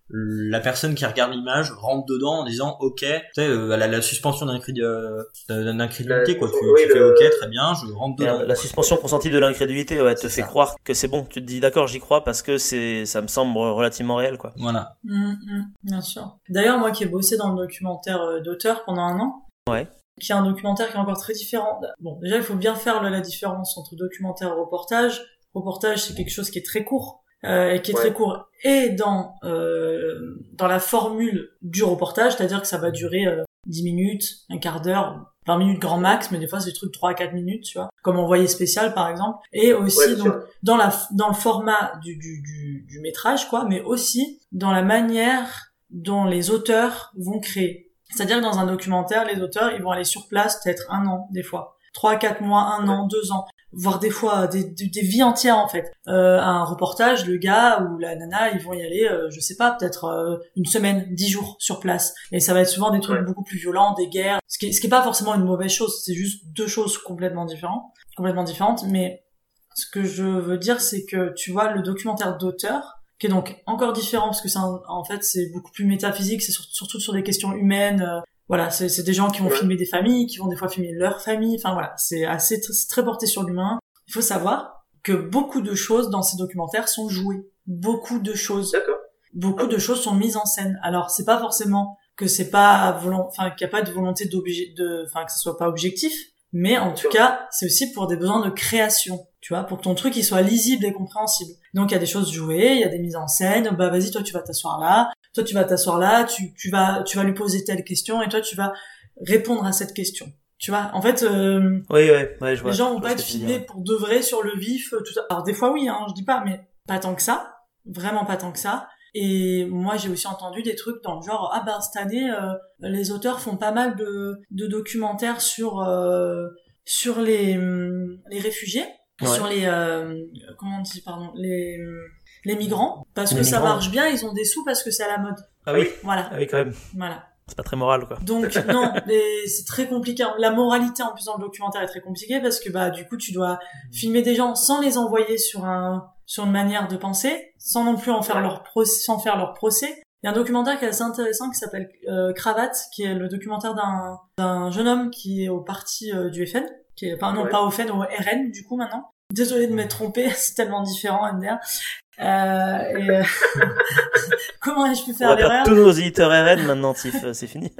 la personne qui regarde l'image rentre dedans en disant ok, tu sais, euh, la, la suspension d'incrédulité, euh, d'incrédulité quoi. Tu, oui, tu le... fais ok, très bien, je rentre dedans. La, la suspension consentie de l'incrédulité, ouais, te C'est fait ça. croire que c'est bon. Tu te dis d'accord, j'y crois parce que c'est, ça me semble relativement réel, quoi. Voilà. Mmh, mmh, bien sûr. D'ailleurs, moi qui ai bossé dans le documentaire euh, d'auteur pendant un an, Ouais. qui est un documentaire qui est encore très différent. Bon, déjà, il faut bien faire la, la différence entre documentaire et reportage. Reportage, c'est quelque chose qui est très court. Euh, et qui est Ouais. très court et dans euh, dans la formule du reportage, c'est-à-dire que ça va durer euh, dix minutes, un quart d'heure, vingt minutes grand max, mais des fois c'est des trucs trois à quatre minutes, tu vois, comme Envoyé spécial par exemple, et aussi Ouais, donc sûr. dans la dans le format du du du du métrage quoi, mais aussi dans la manière dont les auteurs vont créer. C'est-à-dire que dans un documentaire, les auteurs, ils vont aller sur place peut-être un an des fois, trois, quatre mois, un an, deux ans, voire des fois des, des, des vies entières en fait. Euh, un reportage, le gars ou la nana, ils vont y aller, euh, je sais pas, peut-être euh, une semaine, dix jours sur place. Et ça va être souvent des trucs Ouais. beaucoup plus violents, des guerres, ce qui, est, ce qui est pas forcément une mauvaise chose, c'est juste deux choses complètement différentes, complètement différentes. Mais ce que je veux dire, c'est que tu vois, le documentaire d'auteur, qui est donc encore différent parce que c'est un, en fait c'est beaucoup plus métaphysique, c'est sur, surtout sur des questions humaines. Euh, voilà, c'est, c'est des gens qui vont Ouais. filmer des familles, qui vont des fois filmer leur famille. Enfin voilà, c'est assez c'est très porté sur l'humain. Il faut savoir que beaucoup de choses dans ces documentaires sont jouées. Beaucoup de choses. D'accord. Beaucoup de choses sont mises en scène. Alors c'est pas forcément que c'est pas volon, enfin qu'il y a pas de volonté d'objet, de, enfin que ce soit pas objectif. Mais en tout cas, c'est aussi pour des besoins de création, tu vois, pour que ton truc il soit lisible et compréhensible. Donc il y a des choses jouées, il y a des mises en scène. Bah vas-y, toi tu vas t'asseoir là, toi tu vas t'asseoir là, tu tu vas tu vas lui poser telle question et toi tu vas répondre à cette question. Tu vois, en fait, euh, Oui, ouais, ouais, je vois. les gens je vont vois pas ce être que tu veux filmés dire. pour de vrai sur le vif. Tout ça. Alors des fois oui, hein, je dis pas, mais pas tant que ça, vraiment pas tant que ça. Et moi, j'ai aussi entendu des trucs dans le genre, ah ben cette année, euh, les auteurs font pas mal de, de documentaires sur euh, sur les hum, les réfugiés, Ouais. sur les euh, comment on dit, pardon, les les migrants, parce Les que ça migrants. marche bien, ils ont des sous parce que c'est à la mode. Ah oui, Voilà, ah oui, quand même. voilà. C'est pas très moral, quoi. Donc non, mais c'est très compliqué. La moralité en plus dans le documentaire est très compliquée parce que bah du coup tu dois filmer des gens sans les envoyer sur un sur une manière de penser, sans non plus en faire Ouais. leur procès, sans faire leur procès. Il y a un documentaire qui est assez intéressant qui s'appelle euh, Cravate, qui est le documentaire d'un d'un jeune homme qui est au parti euh, du F N, qui est enfin non Ouais. pas au F N, au R N du coup maintenant. Désolée de m'être trompée, c'est tellement différent M D R. Euh, et, euh, comment ai-je pu On faire va l'erreur? perdre tous nos éditeurs R N maintenant, Tiff, euh, c'est fini.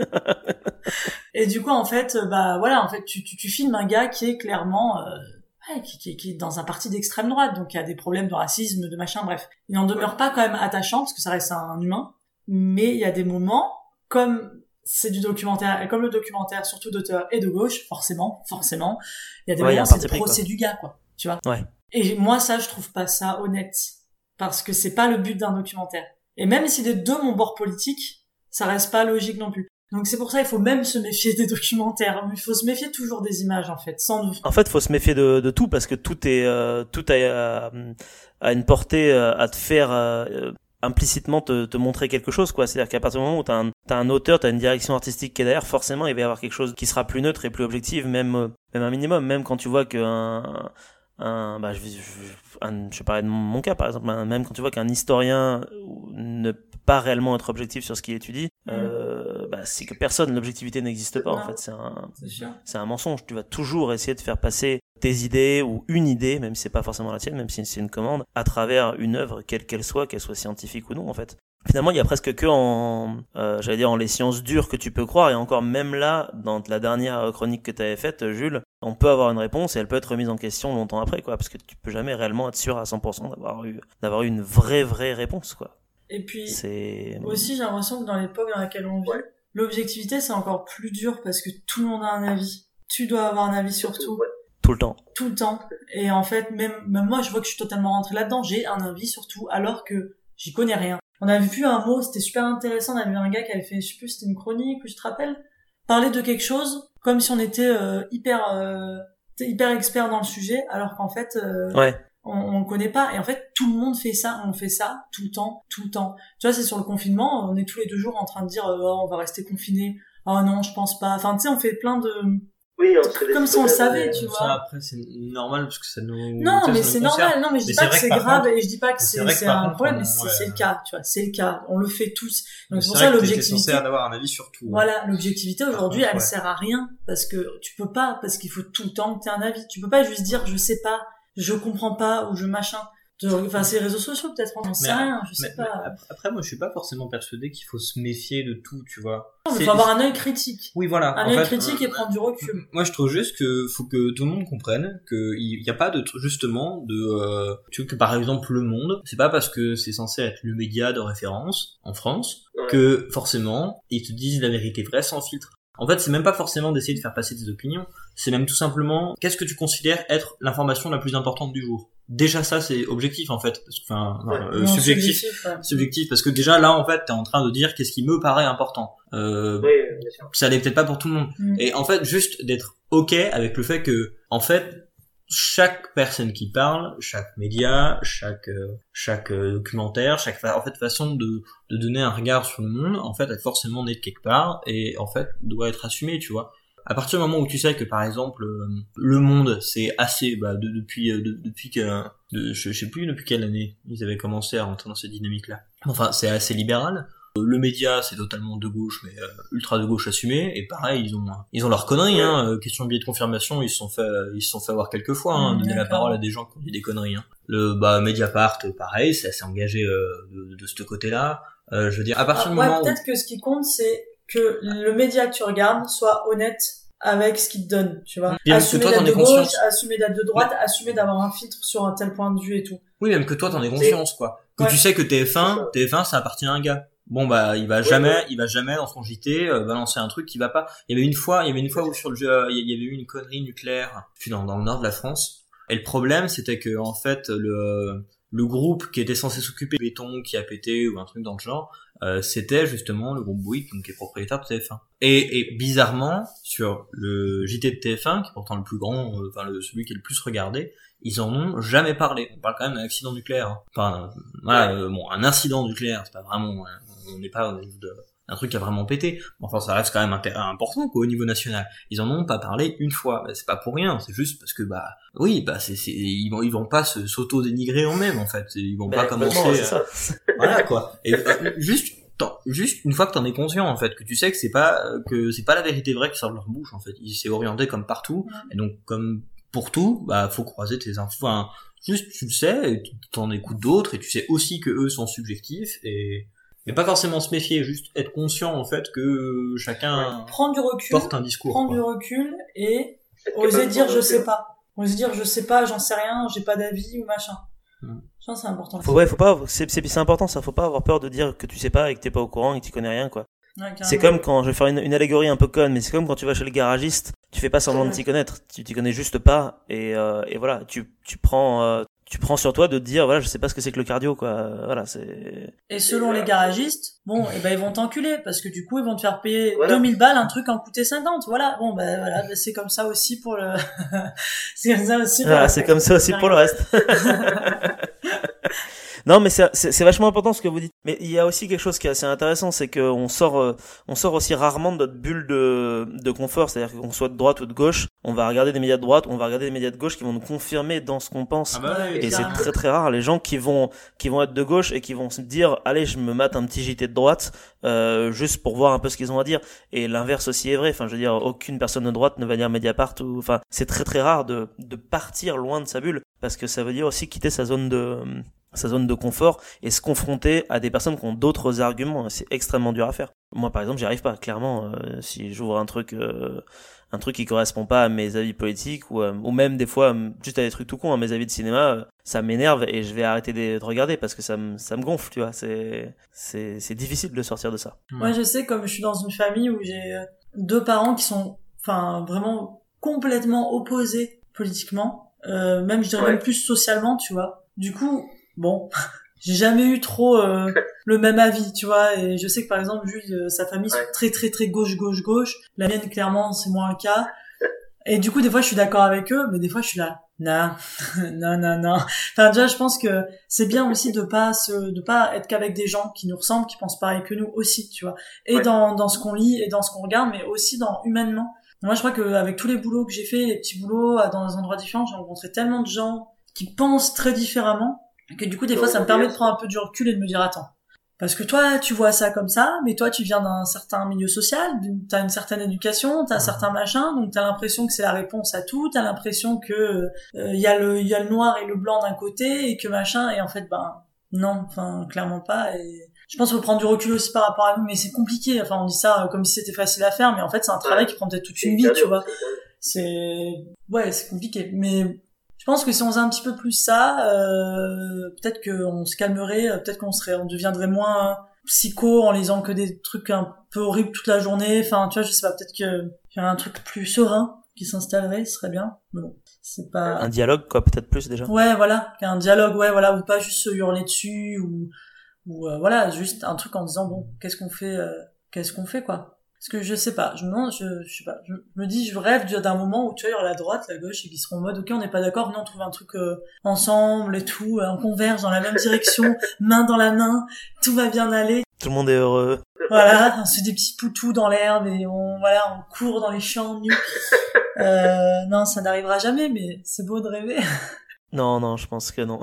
Et du coup, en fait, euh, bah voilà, en fait, tu, tu, tu filmes un gars qui est clairement, euh, ouais, qui, qui, qui est dans un parti d'extrême droite, donc il y a des problèmes de racisme, de machin, bref. Il n'en demeure pas quand même attachant parce que ça reste un humain, mais il y a des moments comme c'est du documentaire, et comme le documentaire surtout d'auteur et de gauche, forcément, forcément, il y a des Ouais, il y a moments un c'est parti le pris, procès du gars, quoi, tu vois. Ouais. Et moi, ça, je trouve pas ça honnête, parce que c'est pas le but d'un documentaire. Et même si les deux ont bord politique, ça reste pas logique non plus. Donc c'est pour ça il faut même se méfier des documentaires. Il faut se méfier toujours des images en fait, sans doute. En fait, faut se méfier de, de tout parce que tout est, euh, tout a, euh, a une portée euh, à te faire euh, implicitement te, te montrer quelque chose, quoi. C'est-à-dire qu'à partir du moment où t'as un, t'as un auteur, t'as une direction artistique qui est derrière, forcément, il va y avoir quelque chose qui sera plus neutre et plus objectif, même, euh, même un minimum, même quand tu vois qu'un, un, bah, je vais, je, un, je vais parler de mon, mon cas, par exemple, un- même quand tu vois qu'un historien ne peut pas réellement être objectif sur ce qu'il étudie, Mm. euh, bah, c'est que personne, l'objectivité n'existe pas, en Non. fait. C'est un, C'est sûr. c'est un mensonge. Tu vas toujours essayer de faire passer tes idées ou une idée, même si c'est pas forcément la tienne, même si c'est une commande, à travers une œuvre, quelle qu'elle soit, qu'elle soit scientifique ou non, en fait. Finalement, il y a presque que en, euh, j'allais dire, en les sciences dures que tu peux croire, et encore même là, dans la dernière chronique que tu avais faite, Jules, on peut avoir une réponse et elle peut être remise en question longtemps après, quoi, parce que tu peux jamais réellement être sûr à cent pour cent d'avoir eu, d'avoir eu une vraie, vraie réponse, quoi. Et puis C'est... aussi j'ai l'impression que dans l'époque dans laquelle on vit, Ouais. l'objectivité c'est encore plus dur parce que tout le monde a un avis. Tu dois avoir un avis sur tout, Ouais. Tout le temps. tout le temps. Et en fait même même moi je vois que je suis totalement rentrée là-dedans. J'ai un avis sur tout alors que j'y connais rien. On avait vu un mot, c'était super intéressant. On avait vu un gars qui avait fait, je sais plus, c'était une chronique ou je te rappelle, parler de quelque chose comme si on était euh, hyper euh, hyper expert dans le sujet, alors qu'en fait, euh, Ouais. on, on le connaît pas. Et en fait, tout le monde fait ça, on fait ça tout le temps, tout le temps. Tu vois, c'est sur le confinement, on est tous les deux jours en train de dire, euh, oh, on va rester confinés. Oh non, je pense pas. Enfin, tu sais, on fait plein de Oui, on serait des Comme si on le citoyens, savait, mais- tu Ça, vois. après, c'est normal parce que ça nous. Non, ça, mais ça c'est nous concerne. normal. Non, mais je dis Mais pas c'est que vrai c'est par grave contre- et je dis pas que c'est c'est, vrai que c'est par un contre, problème, on- mais c'est, ouais. c'est le cas, tu vois. C'est le cas. On le fait tous. Donc c'est pour vrai ça que t'étais l'objectivité. censé avoir un avis sur tout. hein. Voilà, l'objectivité aujourd'hui, contre, elle ouais. sert à rien parce que tu peux pas, parce qu'il faut tout le temps que t'aies un avis. Tu peux pas juste dire je sais pas, je comprends pas ou je machin. De- Enfin, c'est les réseaux sociaux peut-être, on n'en sait Mais- rien, je sais Mais- pas. mais ap- après, moi, je suis pas forcément persuadé qu'il faut se méfier de tout, tu vois. Non, mais C'est- faut avoir un œil critique. Oui, voilà. Un En œil fait, critique euh, et prendre du recul. Moi, je trouve juste que faut que tout le monde comprenne qu'il n'y a pas de tr- justement de euh, tu vois que par exemple Le Monde, c'est pas parce que c'est censé être le média de référence en France Ouais. que forcément ils te disent la vérité vraie sans filtre. En fait, c'est même pas forcément d'essayer de faire passer tes opinions, c'est même tout simplement qu'est-ce que tu considères être l'information la plus importante du jour. Déjà ça, c'est objectif en fait, parce que enfin Ouais. euh, Non, subjectif. ouais. Subjectif parce que déjà là en fait t'es en train de dire qu'est-ce qui me paraît important. Euh, Oui, bien sûr. ça l'est peut-être pas pour tout le monde. Mm. Et en fait, juste d'être ok avec le fait que, en fait, chaque personne qui parle, chaque média, chaque euh, chaque euh, documentaire, chaque fa- en fait façon de de donner un regard sur le monde, en fait, est forcément née de quelque part et en fait doit être assumée, tu vois. À partir du moment où tu sais que par exemple euh, Le Monde c'est assez bah de, depuis euh, de, depuis que de, je, je sais plus depuis quelle année ils avaient commencé à rentrer dans cette dynamique là. Enfin, c'est assez libéral. Le média, c'est totalement de gauche, mais euh, ultra de gauche assumé. Et pareil, ils ont ils ont leur conneries. Hein. Euh, question de biais de confirmation, ils se sont fait ils se sont fait avoir quelques fois. Hein, Mmh, donner la d'accord. parole à des gens qui ont dit des conneries. Hein. Le bah Mediapart, pareil, c'est assez engagé euh, de, de ce côté-là. Euh, je veux dire, à partir Ah, du ouais, moment où peut-être que ce qui compte, c'est que le média que tu regardes soit honnête avec ce qu'il te donne, tu vois. Bien que Assumer toi, d'être t'en de aies gauche, conscience. assumer d'être de droite, assumer d'avoir un filtre sur un tel point de vue et tout. oui, même que toi t'en aies conscience, quoi. Que Ouais. tu sais que T F C'est un, ça. T F un, ça appartient à un gars. Bon bah il va Ouais, jamais, ouais. il va jamais dans son J T euh, balancer un truc qui va pas. Il y avait une fois, il y avait une fois où sur le jeu, euh, il y avait eu une connerie nucléaire, puis dans, dans le nord de la France. Et le problème c'était que en fait le le groupe qui était censé s'occuper du béton qui a pété ou un truc dans le genre, euh, c'était justement le groupe Bouygues, donc qui est propriétaire de T F un. Et, et bizarrement sur le J T de T F un, qui est pourtant le plus grand, euh, enfin le celui qui est le plus regardé, ils en ont jamais parlé. On parle quand même d'un accident nucléaire. Hein. Enfin, euh, voilà, euh, bon, un incident nucléaire, c'est pas vraiment, hein, on n'est pas au niveau de un truc qui a vraiment pété. Enfin, ça reste quand même inté- important quoi au niveau national. Ils en ont pas parlé une fois. Bah, c'est pas pour rien. C'est juste parce que bah oui, bah c'est, c'est ils vont ils vont pas se s'auto-dénigrer eux-mêmes en fait. Ils vont Mais pas complètement, commencer. c'est euh, ça. voilà quoi. Et euh, juste t'en- juste une fois que t'en es conscient en fait, que tu sais que c'est pas que c'est pas la vérité vraie qui sort de leur bouche en fait. Il s'est orienté comme partout et donc comme pour tout, bah faut croiser tes infos. Enfin, juste tu le sais, et tu t'en écoutes d'autres et tu sais aussi que eux sont subjectifs et mais pas forcément se méfier, juste être conscient en fait que chacun Prendre du recul, porte un discours. prendre quoi. du recul et Être oser capable dire de je sais recul. pas. Oser dire je sais pas, j'en sais rien, j'ai pas d'avis ou machin. Mm. Ça c'est important. Faut, ouais, faut pas, c'est, c'est, c'est important ça, faut pas avoir peur de dire que tu sais pas et que t'es pas au courant et que tu connais rien, quoi. Ouais, carrément. C'est comme quand, je vais faire une, une allégorie un peu conne, mais c'est comme quand tu vas chez le garagiste, tu fais pas semblant de Ouais. t'y connaître, tu t'y connais juste pas, et, euh, et voilà, tu, tu prends, euh, tu prends sur toi de te dire, voilà, je sais pas ce que c'est que le cardio, quoi, voilà, c'est... Et selon les garagistes, bon, et ben ils vont t'enculer parce que du coup ils vont te faire payer Voilà. deux mille balles un truc en coûtait cinquante. Voilà. Bon ben voilà, ben, c'est comme ça aussi pour le c'est comme ça aussi pour Voilà, la- c'est comme ça aussi pour le reste. Non, mais c'est, c'est, c'est vachement important ce que vous dites. Mais il y a aussi quelque chose qui est assez intéressant, c'est qu'on sort, euh, on sort aussi rarement de notre bulle de, de confort. C'est-à-dire qu'on soit de droite ou de gauche, on va regarder des médias de droite, on va regarder des médias de gauche qui vont nous confirmer dans ce qu'on pense. Ah bah ouais, Et c'est carrément. très très rare les gens qui vont qui vont être de gauche et qui vont se dire allez je me mate un petit J T de droite euh, juste pour voir un peu ce qu'ils ont à dire, et l'inverse aussi est vrai. Enfin je veux dire aucune personne de droite ne va lire Mediapart ou enfin c'est très très rare de de partir loin de sa bulle, parce que ça veut dire aussi quitter sa zone de sa zone de confort et se confronter à des personnes qui ont d'autres arguments. C'est extrêmement dur à faire. Moi par exemple j'y arrive pas clairement. Euh, si j'ouvre un truc euh, un truc qui correspond pas à mes avis politiques ou, euh, ou même des fois euh, juste à des trucs tout cons, à mes avis de cinéma, euh, ça m'énerve et je vais arrêter de, de regarder parce que ça me ça me gonfle, tu vois. C'est c'est c'est difficile de sortir de ça. Moi, je sais, comme je suis dans une famille où j'ai euh, deux parents qui sont, enfin, vraiment complètement opposés politiquement, euh, même, je dirais Ouais. même plus socialement, tu vois. Du coup, bon, j'ai jamais eu trop euh, le même avis, tu vois. Et je sais que, par exemple, Jules, euh, sa famille sont Ouais. très, très, très gauche, gauche, gauche. La mienne, clairement, c'est moins le cas. Et du coup, des fois, je suis d'accord avec eux, mais des fois, je suis là, non, non, non, non. Enfin, déjà, je pense que c'est bien aussi de pas se, de pas être qu'avec des gens qui nous ressemblent, qui pensent pareil que nous aussi, tu vois. Et Ouais. dans, dans ce qu'on lit et dans ce qu'on regarde, mais aussi dans, humainement. Moi, je crois qu'avec tous les boulots que j'ai fait, les petits boulots dans des endroits différents, j'ai rencontré tellement de gens qui pensent très différemment que du coup, des fois, ça me permet de prendre un peu du recul et de me dire, attends, parce que toi, tu vois ça comme ça, mais toi, tu viens d'un certain milieu social, t'as une certaine éducation, t'as un certain machin, donc t'as l'impression que c'est la réponse à tout, t'as l'impression que euh, y a le, y a le noir et le blanc d'un côté, et que machin, et en fait, ben, non, enfin, clairement pas, et je pense qu'il faut prendre du recul aussi par rapport à nous, mais c'est compliqué, enfin, on dit ça comme si c'était facile à faire, mais en fait, c'est un travail qui prend peut-être toute une vie, tu vois. C'est, ouais, c'est compliqué, mais je pense que si on faisait un petit peu plus ça, euh, peut-être qu'on se calmerait, peut-être qu'on serait, on deviendrait moins psycho en lisant que des trucs un peu horribles toute la journée. Enfin, tu vois, je sais pas, peut-être qu'il y aurait un truc plus serein qui s'installerait, ce serait bien. Mais bon, c'est pas... Un dialogue, quoi, peut-être plus, déjà. Ouais, voilà, un dialogue, ouais, voilà, ou pas juste se hurler dessus, ou, ou euh, voilà, juste un truc en disant, bon, qu'est-ce qu'on fait, euh, qu'est-ce qu'on fait, quoi. Parce que je sais pas, je me demande, je, je sais pas, je me dis, je rêve d'un moment où tu vois, il y aura la droite, la gauche, et qu'ils seront en mode, ok, on n'est pas d'accord, venez on trouve un truc euh, ensemble et tout, euh, on converge dans la même direction, main dans la main, tout va bien aller. Tout le monde est heureux. Voilà, on se fait des petits poutous dans l'herbe et on, voilà, on court dans les champs nus. Euh, non, ça n'arrivera jamais, mais c'est beau de rêver. Non, non, je pense que non.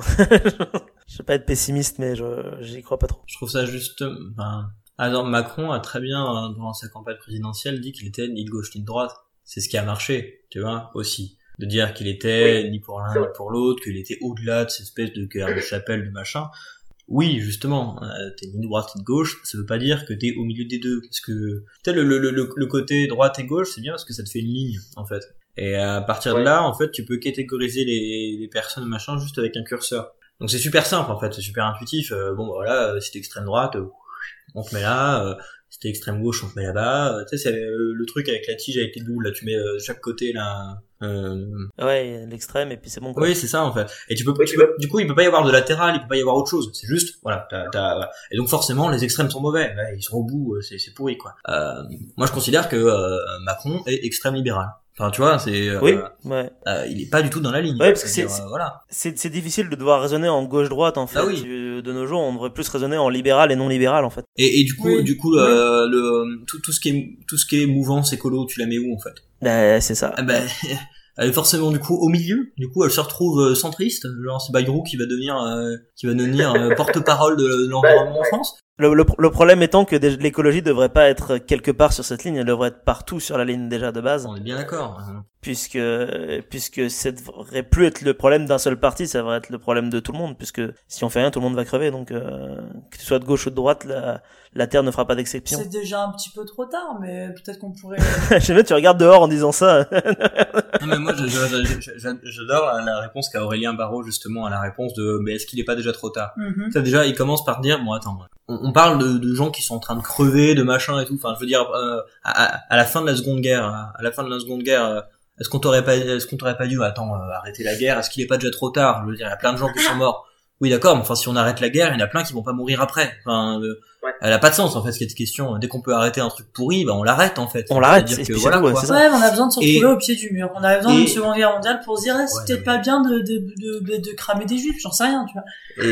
Je vais pas être pessimiste, mais je, j'y crois pas trop. Je trouve ça juste, ben, alors Macron a très bien, pendant sa campagne présidentielle, dit qu'il était ni de gauche ni de droite. C'est ce qui a marché, tu vois, aussi. De dire qu'il était oui. ni pour l'un ni pour l'autre, qu'il était au-delà de cette espèce de guerre de chapelle, de machin. Oui, justement, euh, t'es ni de droite ni de gauche, ça veut pas dire que t'es au milieu des deux. Parce que, tu sais, le, le, le, le côté droite et gauche, c'est bien parce que ça te fait une ligne, en fait. Et à partir ouais. de là, en fait, tu peux catégoriser les, les personnes, machin, juste avec un curseur. Donc c'est super simple, en fait, c'est super intuitif. Euh, bon, voilà, si t'es extrême droite, euh, on te met là, euh, si t'es extrême gauche, on te met là-bas. Euh, tu sais, c'est le, le truc avec la tige, avec les boules, là, tu mets euh, chaque côté, là... Euh... Ouais, l'extrême, et puis c'est bon, quoi. Oui, c'est ça, en fait. Et tu peux, tu peux, du coup, il peut pas y avoir de latéral, il peut pas y avoir autre chose. C'est juste, voilà, t'as, t'as, et donc forcément, les extrêmes sont mauvais. Ouais, ils sont au bout, c'est, c'est pourri, quoi. Euh, moi, je considère que euh, Macron est extrême libéral. Enfin, tu vois, c'est euh, oui, ouais. Euh, il est pas du tout dans la ligne. Ouais, parce que c'est, dire, euh, voilà. c'est c'est difficile de devoir raisonner en gauche-droite, en fait. Ah oui. De nos jours, on devrait plus raisonner en libéral et non libéral, en fait. Et, et du coup, oui. du coup, oui. euh, le tout, tout ce qui est tout ce qui est mouvance écolo, tu la mets où, en fait? Ben, c'est ça. Ah ben, elle est forcément du coup au milieu. Du coup, elle se retrouve euh, centriste. Genre, c'est Bayrou qui va devenir euh, qui va devenir euh, porte-parole de, de l'environnement en France. Le, le, le problème étant que l'écologie devrait pas être quelque part sur cette ligne, elle devrait être partout sur la ligne déjà de base. On est bien d'accord. Puisque puisque ça devrait plus être le problème d'un seul parti, ça devrait être le problème de tout le monde. Puisque si on fait rien, tout le monde va crever. Donc euh, que ce soit de gauche ou de droite, la, la Terre ne fera pas d'exception. C'est déjà un petit peu trop tard, mais peut-être qu'on pourrait. J'aime bien, tu regardes dehors en disant ça. Non mais moi, je, je, je, je, j'adore la réponse qu'a Aurélien Barraud justement à la réponse de mais est-ce qu'il est pas déjà trop tard. Mm-hmm. Ça déjà, il commence par dire bon attends. On, on parle de, de gens qui sont en train de crever, de machin et tout. Enfin, je veux dire, euh, à, à la fin de la Seconde Guerre, à la fin de la Seconde Guerre, euh, est-ce qu'on t'aurait pas, est-ce qu'on t'aurait pas dit, attends, euh, arrêter la guerre, est-ce qu'il est pas déjà trop tard? Je veux dire, il y a plein de gens qui sont morts. Oui, d'accord, mais enfin, si on arrête la guerre, il y en a plein qui vont pas mourir après. Enfin, euh, ouais. Elle a pas de sens en fait cette question. Dès qu'on peut arrêter un truc pourri, bah on l'arrête en fait. On l'arrête. C'est que, voilà, ouais, quoi. c'est ça. Ouais, mais on a besoin de se retrouver et... au pied du mur. On a besoin et... d'une Seconde Guerre mondiale pour se dire, eh, c'est ouais, peut-être mais... pas bien de de, de de de cramer des juifs, j'en sais rien, tu vois.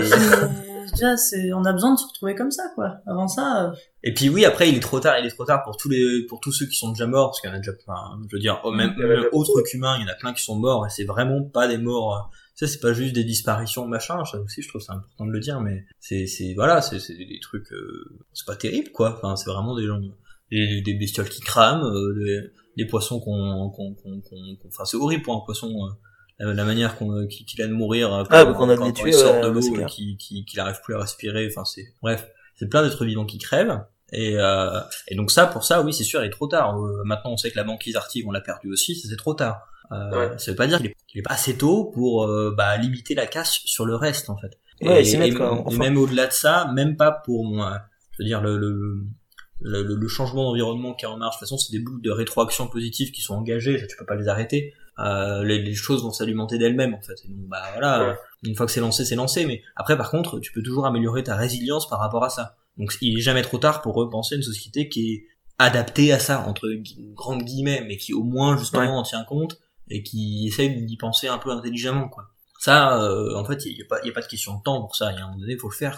Et déjà, c'est, on a besoin de se retrouver comme ça, quoi. Avant ça. Euh... Et puis oui, après, il est trop tard. Il est trop tard pour tous les, pour tous ceux qui sont déjà morts, parce qu'il y en a déjà, enfin, je veux dire, même, même autres qu'humains, il y en a plein qui sont morts, et c'est vraiment pas des morts. Ça, c'est pas juste des disparitions, machin. Ça aussi, je trouve c'est important de le dire, mais c'est, c'est, voilà, c'est, c'est des trucs, euh, c'est pas terrible, quoi. Enfin, c'est vraiment des gens, des, des bestioles qui crament, euh, des, des poissons qu'on, qu'on, qu'on, qu'on, enfin, c'est horrible pour un poisson. Euh, La, la manière qu'on, qu'il a de mourir quand, ah, qu'on a quand, quand tuer, il sort ouais, de l'eau et qu'il, qu'il, qu'il arrive plus à respirer, enfin c'est, bref, c'est plein d'êtres vivants qui crèvent, et, euh, et donc ça, pour ça, oui, c'est sûr, il est trop tard. Euh, maintenant, on sait que la banquise arctique, on l'a perdu aussi, c'est trop tard. Euh, ouais. Ça veut pas dire qu'il est, qu'il est pas assez tôt pour, euh, bah, limiter la casse sur le reste, en fait. Ouais, et, et, et, quoi, enfin. et même au-delà de ça, même pas pour, moi, je veux dire, le, le, le, le, le changement d'environnement qui est en marche, de toute façon, c'est des boucles de rétroaction positive qui sont engagées, tu peux pas les arrêter. Euh, les, les choses vont s'alimenter d'elles-mêmes en fait. Et donc bah voilà, ouais. Une fois que c'est lancé, c'est lancé. Mais après par contre, tu peux toujours améliorer ta résilience par rapport à ça. Donc il est jamais trop tard pour repenser une société qui est adaptée à ça entre grandes guillemets, mais qui au moins justement ouais. en tient compte et qui essaye d'y penser un peu intelligemment quoi. Ça, euh, en fait, il y a pas, il y a pas de question de temps pour ça. Il y a un moment donné, faut le faire quoi.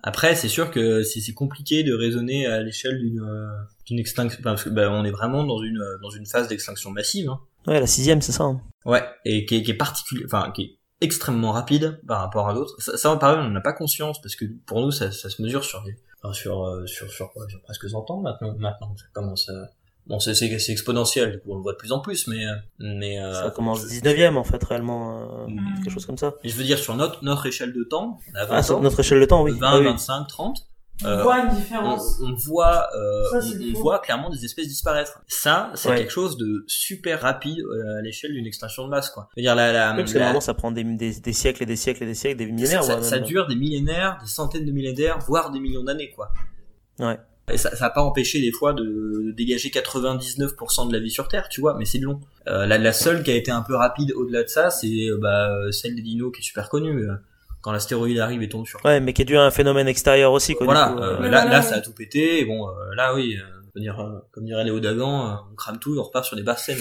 Après, c'est sûr que c'est, c'est compliqué de raisonner à l'échelle d'une, euh, d'une extinction, parce que bah, on est vraiment dans une dans une phase d'extinction massive. Hein. Ouais, la sixième, c'est ça. Hein. Ouais, et qui est, qui est particulier, enfin qui est extrêmement rapide par rapport à d'autres. Ça, ça pareil, on n'a pas conscience parce que pour nous, ça, ça se mesure sur des, enfin, sur euh, sur sur quoi, sur presque cent ans maintenant. Maintenant, ça commence à Bon, c'est, c'est, c'est exponentiel, du coup, on le voit de plus en plus, mais, mais, euh, ça commence dix-neuvième, en fait, réellement, euh, mmh. quelque chose comme ça. Et je veux dire, sur notre, notre échelle de temps, on a vingt ah, ans, sur notre échelle de temps, oui. vingt, ah, oui. vingt-cinq, trente. On euh, voit une différence. On, on voit, euh, ça, on, on voit clairement des espèces disparaître. Ça, c'est ouais. quelque chose de super rapide euh, à l'échelle d'une extinction de masse, quoi. Je veux dire, la, la, oui, parce la, que normalement, ça prend des, des, des siècles et des siècles et des siècles, des millénaires. Ça, ouais, ça, ça dure des millénaires, des centaines de millénaires, voire des millions d'années, quoi. Ouais. Et ça, ça n'a pas empêché des fois de dégager quatre-vingt-dix-neuf pour cent de la vie sur Terre, tu vois, mais c'est long. Euh, la, la seule qui a été un peu rapide au-delà de ça, c'est bah, celle des dinos qui est super connue. Quand l'astéroïde arrive et tombe sur Terre. Ouais, mais qui est dû à un phénomène extérieur aussi, quoi. Voilà, du coup, euh, euh... là, là, ça a tout pété. Et bon, euh, là, oui, euh, on peut dire, euh, comme dirait Léo Dagan, euh, on crame tout, et on repart sur des basses scènes.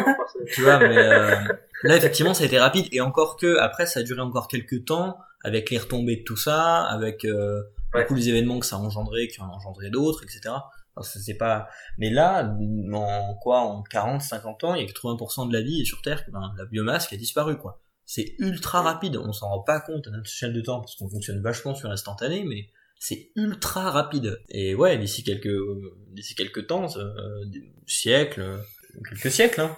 Tu vois, mais euh, là, effectivement, ça a été rapide. Et encore que, après, ça a duré encore quelques temps, avec les retombées de tout ça, avec euh, ouais. beaucoup les événements que ça a engendré, qui ont engendré d'autres, et cetera. Alors, ça, c'est pas, mais là, en quoi, en quarante, cinquante ans, il y a quatre-vingts pour cent de la vie sur Terre, ben, la biomasse qui a disparu, quoi. C'est ultra rapide, on s'en rend pas compte à notre échelle de temps, parce qu'on fonctionne vachement sur l'instantané, mais c'est ultra rapide. Et ouais, d'ici quelques, d'ici quelques temps, euh, des siècles, quelques siècles, hein,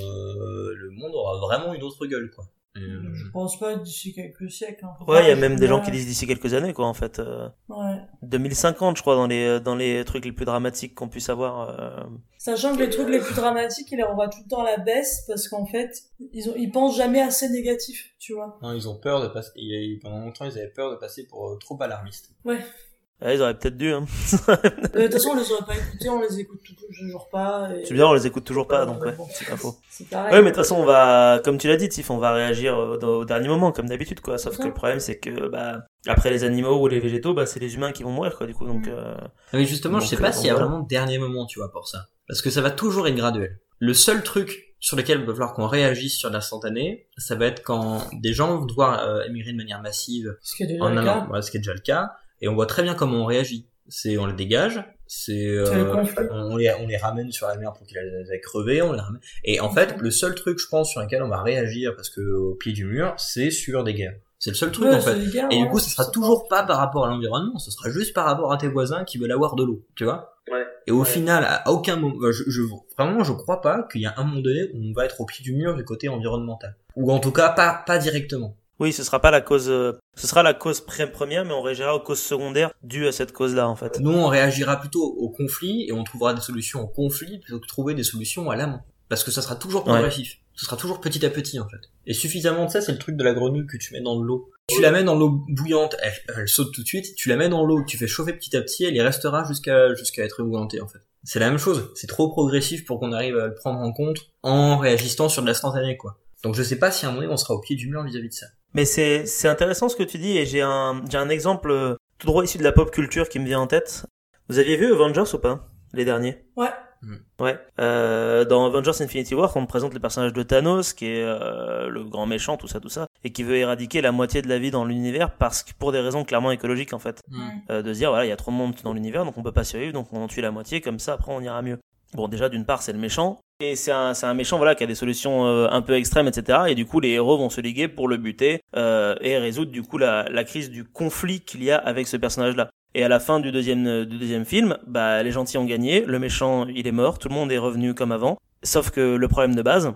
euh, le monde aura vraiment une autre gueule, quoi. Euh, je pense pas d'ici quelques siècles. Hein. Ouais, il y a même des gens qui disent d'ici quelques années, quoi, en fait. Euh, ouais. deux mille cinquante, je crois, dans les dans les trucs les plus dramatiques qu'on puisse avoir. Euh... Sachant que les trucs les plus dramatiques, il on va tout le temps à la baisse parce qu'en fait, ils ont ils pensent jamais assez négatif, tu vois. Non, ils ont peur de passer. Pendant longtemps, ils avaient peur de passer pour euh, trop alarmistes. Ouais. Ouais, ils auraient peut-être dû, hein. De toute façon, on les aurait pas écoutés, on les écoute toujours pas. Et... C'est bien, on les écoute toujours pas, donc ouais, bon, c'est pas faux. C'est pareil. Ouais, mais de toute façon, on va, comme tu l'as dit, Tiff, on va réagir au, au dernier moment, comme d'habitude, quoi. Sauf que le problème, c'est que, bah, après les animaux ou les végétaux, bah, c'est les humains qui vont mourir, quoi, du coup, donc, euh... Mais justement, donc, je sais pas euh, s'il y a voilà. vraiment dernier moment, tu vois, pour ça. Parce que ça va toujours être graduel. Le seul truc sur lequel il va falloir qu'on réagisse sur l'instantané, ça va être quand des gens vont devoir euh, émigrer de manière massive. Ce qui est déjà en le allant, cas. Voilà, ce qui est déjà le cas. Et on voit très bien comment on réagit. C'est, on les dégage, c'est, euh, on les, on les ramène sur la mer pour qu'ils aient crevé, on les ramène. Et en fait, le seul truc, je pense, sur lequel on va réagir, parce que au pied du mur, c'est sur des guerres. C'est le seul truc, ouais, en fait. Guerres, et ouais, du coup, ce sera toujours pas par rapport à l'environnement, ce sera juste par rapport à tes voisins qui veulent avoir de l'eau, tu vois. Ouais. Et au ouais. final, à aucun moment, je, je, vraiment, je crois pas qu'il y a un moment donné où on va être au pied du mur du côté environnemental. Ou en tout cas, pas, pas directement. Oui, ce sera pas la cause, euh, ce sera la cause première, mais on réagira aux causes secondaires dues à cette cause-là, en fait. Nous, on réagira plutôt au conflit et on trouvera des solutions au conflit plutôt que trouver des solutions à l'amont. Parce que ça sera toujours progressif. Ouais. Ce sera toujours petit à petit, en fait. Et suffisamment de ça, c'est le truc de la grenouille que tu mets dans de l'eau. Tu la mets dans l'eau bouillante, elle, elle saute tout de suite. Tu la mets dans l'eau que tu fais chauffer petit à petit, elle y restera jusqu'à, jusqu'à être ébouillantée, en fait. C'est la même chose. C'est trop progressif pour qu'on arrive à le prendre en compte en réagissant sur de l'instantané, quoi. Donc je sais pas si à un moment donné on sera au pied du mur vis-à-vis de ça. Mais c'est c'est intéressant ce que tu dis et j'ai un j'ai un exemple tout droit issu de la pop culture qui me vient en tête. Vous aviez vu Avengers ou pas, les derniers? Ouais. Mmh. Ouais. Euh, dans Avengers Infinity War, on présente le personnage de Thanos qui est euh, le grand méchant, tout ça, tout ça, et qui veut éradiquer la moitié de la vie dans l'univers parce que pour des raisons clairement écologiques en fait, mmh. euh, de se dire voilà il y a trop de monde dans l'univers donc on peut pas survivre donc on en tue la moitié comme ça après on ira mieux. Bon, déjà, d'une part, c'est le méchant. Et c'est un, c'est un méchant, voilà, qui a des solutions euh, un peu extrêmes, et cetera. Et du coup, les héros vont se liguer pour le buter euh, et résoudre, du coup, la, la crise du conflit qu'il y a avec ce personnage-là. Et à la fin du deuxième, du deuxième film, bah, les gentils ont gagné, le méchant, il est mort, tout le monde est revenu comme avant. Sauf que le problème de base,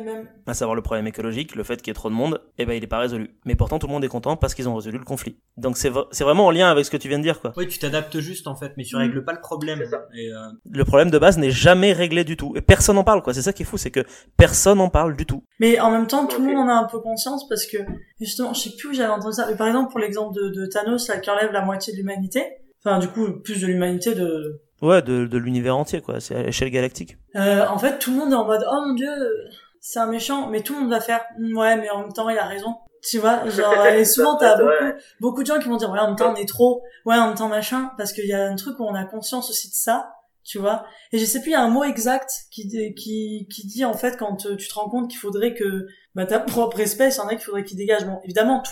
à savoir le problème écologique, le fait qu'il y ait trop de monde, eh ben il est pas résolu. Mais pourtant tout le monde est content parce qu'ils ont résolu le conflit. Donc c'est v- c'est vraiment en lien avec ce que tu viens de dire, quoi. Oui, tu t'adaptes juste en fait, mais tu règles pas le problème. Et euh... Le problème de base n'est jamais réglé du tout et personne n'en parle, quoi. C'est ça qui est fou, c'est que personne n'en parle du tout. Mais en même temps, tout le monde en a un peu conscience parce que justement, je sais plus où j'avais entendu ça. Mais par exemple, pour l'exemple de, de Thanos, là, qui enlève la moitié de l'humanité, enfin du coup plus de l'humanité de Ouais, de, de l'univers entier, quoi. C'est à l'échelle galactique. Euh, en fait, tout le monde est en mode, oh mon dieu, c'est un méchant, mais tout le monde va faire, ouais, mais en même temps, il a raison. Tu vois, genre, et souvent, t'as beaucoup, ouais. beaucoup de gens qui vont dire, ouais, en même temps, on est trop, ouais, en même temps, machin, parce qu'il y a un truc où on a conscience aussi de ça, tu vois. Et je sais plus, il y a un mot exact qui, qui, qui dit, en fait, quand tu te rends compte qu'il faudrait que, bah, ta propre espèce, il y en a qu'il faudrait qu'il dégage. Bon, évidemment, toi,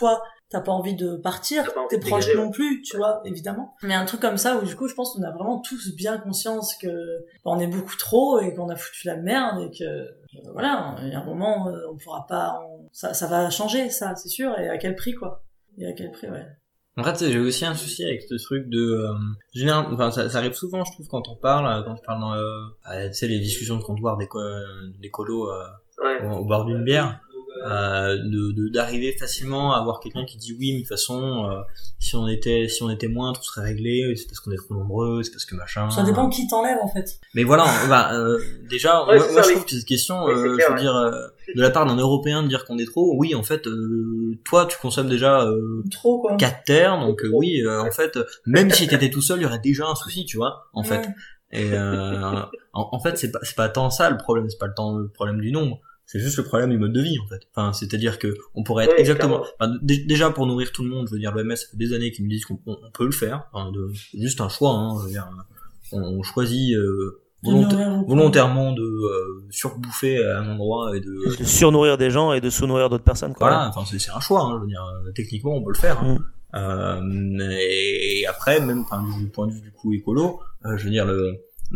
t'as pas envie de partir, T'as pas envie tes de proches dégager, non ouais. plus, tu vois, évidemment. Mais un truc comme ça où du coup, je pense qu'on a vraiment tous bien conscience que on est beaucoup trop et qu'on a foutu la merde et que euh, voilà, il y a un moment euh, on pourra pas, on... ça, ça va changer, ça, c'est sûr. Et à quel prix, quoi. Et à quel prix, ouais. En fait, j'ai aussi un souci avec ce truc de, euh, général, enfin, ça, ça arrive souvent, je trouve, quand on parle, quand je parle dans, euh, euh, tu sais, les discussions de comptoir des, co- des colos euh, Ouais. au, au bord d'une bière, euh, de, de d'arriver facilement à avoir quelqu'un qui dit oui, mais de toute façon, euh, si on était, si on était moins, tout serait réglé, c'est parce qu'on est trop nombreux, c'est parce que machin. Ça dépend qui t'enlève, en fait. Mais voilà, bah, euh, déjà, Ouais, moi, c'est moi ça, je oui. trouve que cette question, Oui, c'est euh, clair, je veux ouais. dire, euh, de la part d'un Européen de dire qu'on est trop, oui, en fait, euh, toi, tu consommes déjà euh, Trop, quoi. quatre terres, donc euh, oui, euh, en fait, même si t'étais tout seul, il y aurait déjà un souci, tu vois, en fait. Ouais. Et euh, en, en fait, c'est pas, c'est pas tant ça le problème, c'est pas le temps le problème du nombre. C'est juste le problème du mode de vie, en fait. Enfin, c'est-à-dire que on pourrait être Oui, exactement. Enfin, d- déjà pour nourrir tout le monde, je veux dire, l'O M S ça fait des années qu'ils me disent qu'on on, on peut le faire. Enfin, de, c'est juste un choix. Hein, je veux dire, on, on choisit euh, volonta- De nourrir volontairement de euh, surbouffer à un endroit et de. De surnourrir des gens et de sous-nourrir d'autres personnes, quoi. Voilà. Enfin, c'est, c'est un choix. Hein, je veux dire, euh, techniquement, on peut le faire. Hein. Mm. Euh, et, et après, même, enfin, du point de vue du coup écolo, euh, je veux dire le.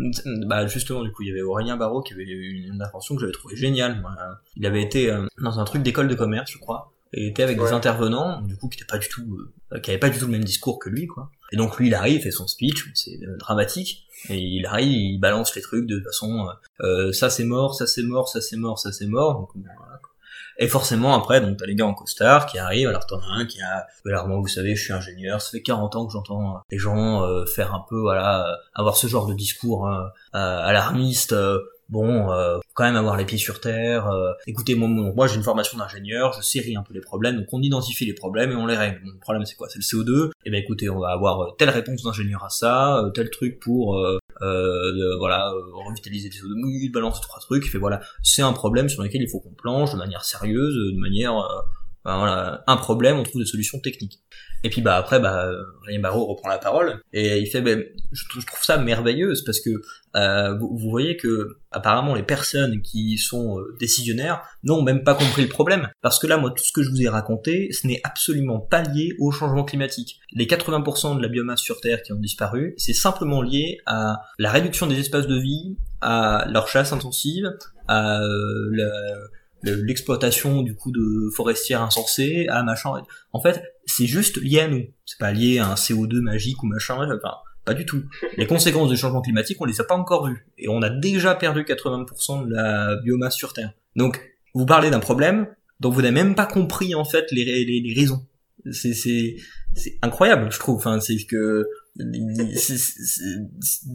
Bah justement, du coup, il y avait Aurélien Barraud qui avait eu une intervention que j'avais trouvé géniale. Moi. Il avait été euh, dans un truc d'école de commerce, je crois, et était avec Ouais. des intervenants, du coup, qui étaient pas du tout, euh, qui avaient pas du tout le même discours que lui, quoi. Et donc lui, il arrive, il fait son speech, c'est euh, dramatique, et il arrive, il balance les trucs de façon, euh, euh, ça c'est mort, ça c'est mort, ça c'est mort, ça c'est mort. Donc, bon, voilà, quoi. Et forcément, après, donc t'as les gars en costard qui arrivent, alors t'en as un qui a, alors moi, vous savez, je suis ingénieur, ça fait quarante ans que j'entends euh, les gens euh, faire un peu, voilà, euh, avoir ce genre de discours euh, euh, alarmiste, euh, bon, euh, faut quand même avoir les pieds sur terre, euh, écoutez, moi, moi, moi j'ai une formation d'ingénieur, je série un peu les problèmes, donc on identifie les problèmes et on les règle. Bon, le problème c'est quoi? C'est le C O deux, et ben écoutez, on va avoir euh, telle réponse d'ingénieur à ça, euh, tel truc pour... Euh, Euh, de, voilà, euh, revitaliser les C O deux, il balance trois trucs, il fait voilà, c'est un problème sur lequel il faut qu'on planche de manière sérieuse, de manière, euh, ben, voilà, un problème, on trouve des solutions techniques. Et puis bah après, bah, Aurélien Barraud reprend la parole et il fait, ben, je, je trouve ça merveilleuse parce que euh, vous, vous voyez que apparemment les personnes qui sont euh, décisionnaires n'ont même pas compris le problème, parce que là, moi, tout ce que je vous ai raconté, ce n'est absolument pas lié au changement climatique. Les quatre-vingts pour cent de la biomasse sur Terre qui ont disparu, c'est simplement lié à la réduction des espaces de vie, à leur chasse intensive, à euh, la l'exploitation du coup de forestières insensées, à machin. En fait, c'est juste lié à nous. C'est pas lié à un C O deux magique ou machin. Enfin, pas du tout. Les conséquences du changement climatique, on les a pas encore vues. Et on a déjà perdu quatre-vingts pour cent de la biomasse sur Terre. Donc, vous parlez d'un problème dont vous n'avez même pas compris, en fait, les, les, les raisons. C'est, c'est, c'est incroyable, je trouve. Enfin, c'est que, c'est, c'est, c'est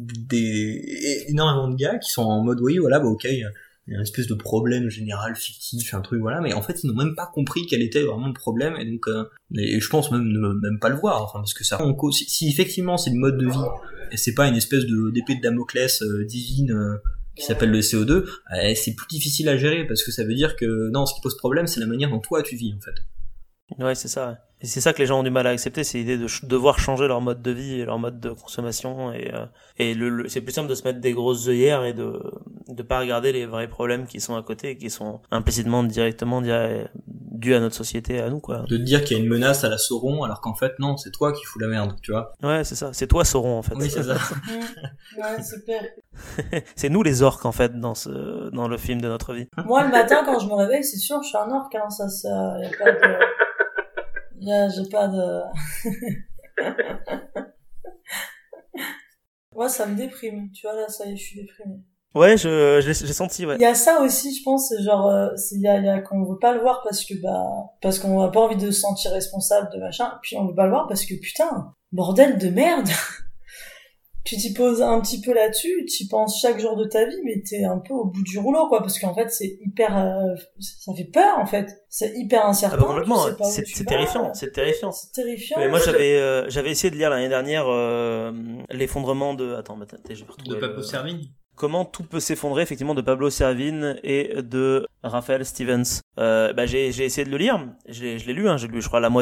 des, énormément de gars qui sont en mode, oui, voilà, bah, ok, il y a une espèce de problème général fictif, un truc, voilà, mais en fait, ils n'ont même pas compris quel était vraiment le problème, et donc, euh, et je pense même ne même pas le voir, enfin, parce que ça, en cause, si, si effectivement c'est le mode de vie, et c'est pas une espèce de, d'épée de Damoclès euh, divine, euh, qui s'appelle le C O deux, euh, c'est plus difficile à gérer, parce que ça veut dire que, non, ce qui pose problème, c'est la manière dont toi tu vis, en fait. Ouais, c'est ça. Ouais. Et c'est ça que les gens ont du mal à accepter, c'est l'idée de ch- devoir changer leur mode de vie et leur mode de consommation. Et, euh, et le, le- c'est plus simple de se mettre des grosses œillères et de de pas regarder les vrais problèmes qui sont à côté et qui sont implicitement, directement dir- dus à notre société, à nous, quoi. De te dire qu'il y a une menace à la Sauron, alors qu'en fait, non, c'est toi qui fous la merde, tu vois. Ouais, c'est ça. C'est toi, Sauron, en fait. Oui, c'est ça. Mmh. Ouais, super. C'est nous les orques, en fait, dans ce dans le film de notre vie. Moi, le matin, quand je me réveille, c'est sûr, je suis un orque, hein, ça, ça, y a pas de... Y a, j'ai pas de... Moi, ça me déprime, tu vois, là, ça y est, je suis déprimée. Ouais, je, je l'ai- j'ai senti, ouais. Il y a ça aussi, je pense, c'est genre, euh, c'est, il y a, il y a qu'on veut pas le voir parce que, bah, parce qu'on a pas envie de se sentir responsable de machin, puis on veut pas le voir parce que, putain, bordel de merde! Tu t'y poses un petit peu là-dessus, tu y penses chaque jour de ta vie, mais t'es un peu au bout du rouleau, quoi, parce qu'en fait, c'est hyper, euh, ça fait peur, en fait. C'est hyper incertain. Ah bah complètement, tu sais pas où c'est, tu c'est vas. terrifiant, c'est terrifiant. C'est terrifiant. Mais moi j'avais euh, j'avais essayé de lire l'année dernière euh, l'effondrement de attends bah, attends, je vais retrouver De Papo le- Servigne. Comment tout peut s'effondrer effectivement de Pablo Servigne et de Raphaël Stevens. Euh, bah j'ai j'ai essayé de le lire, je l'ai je l'ai lu hein, j'ai lu je crois la moitié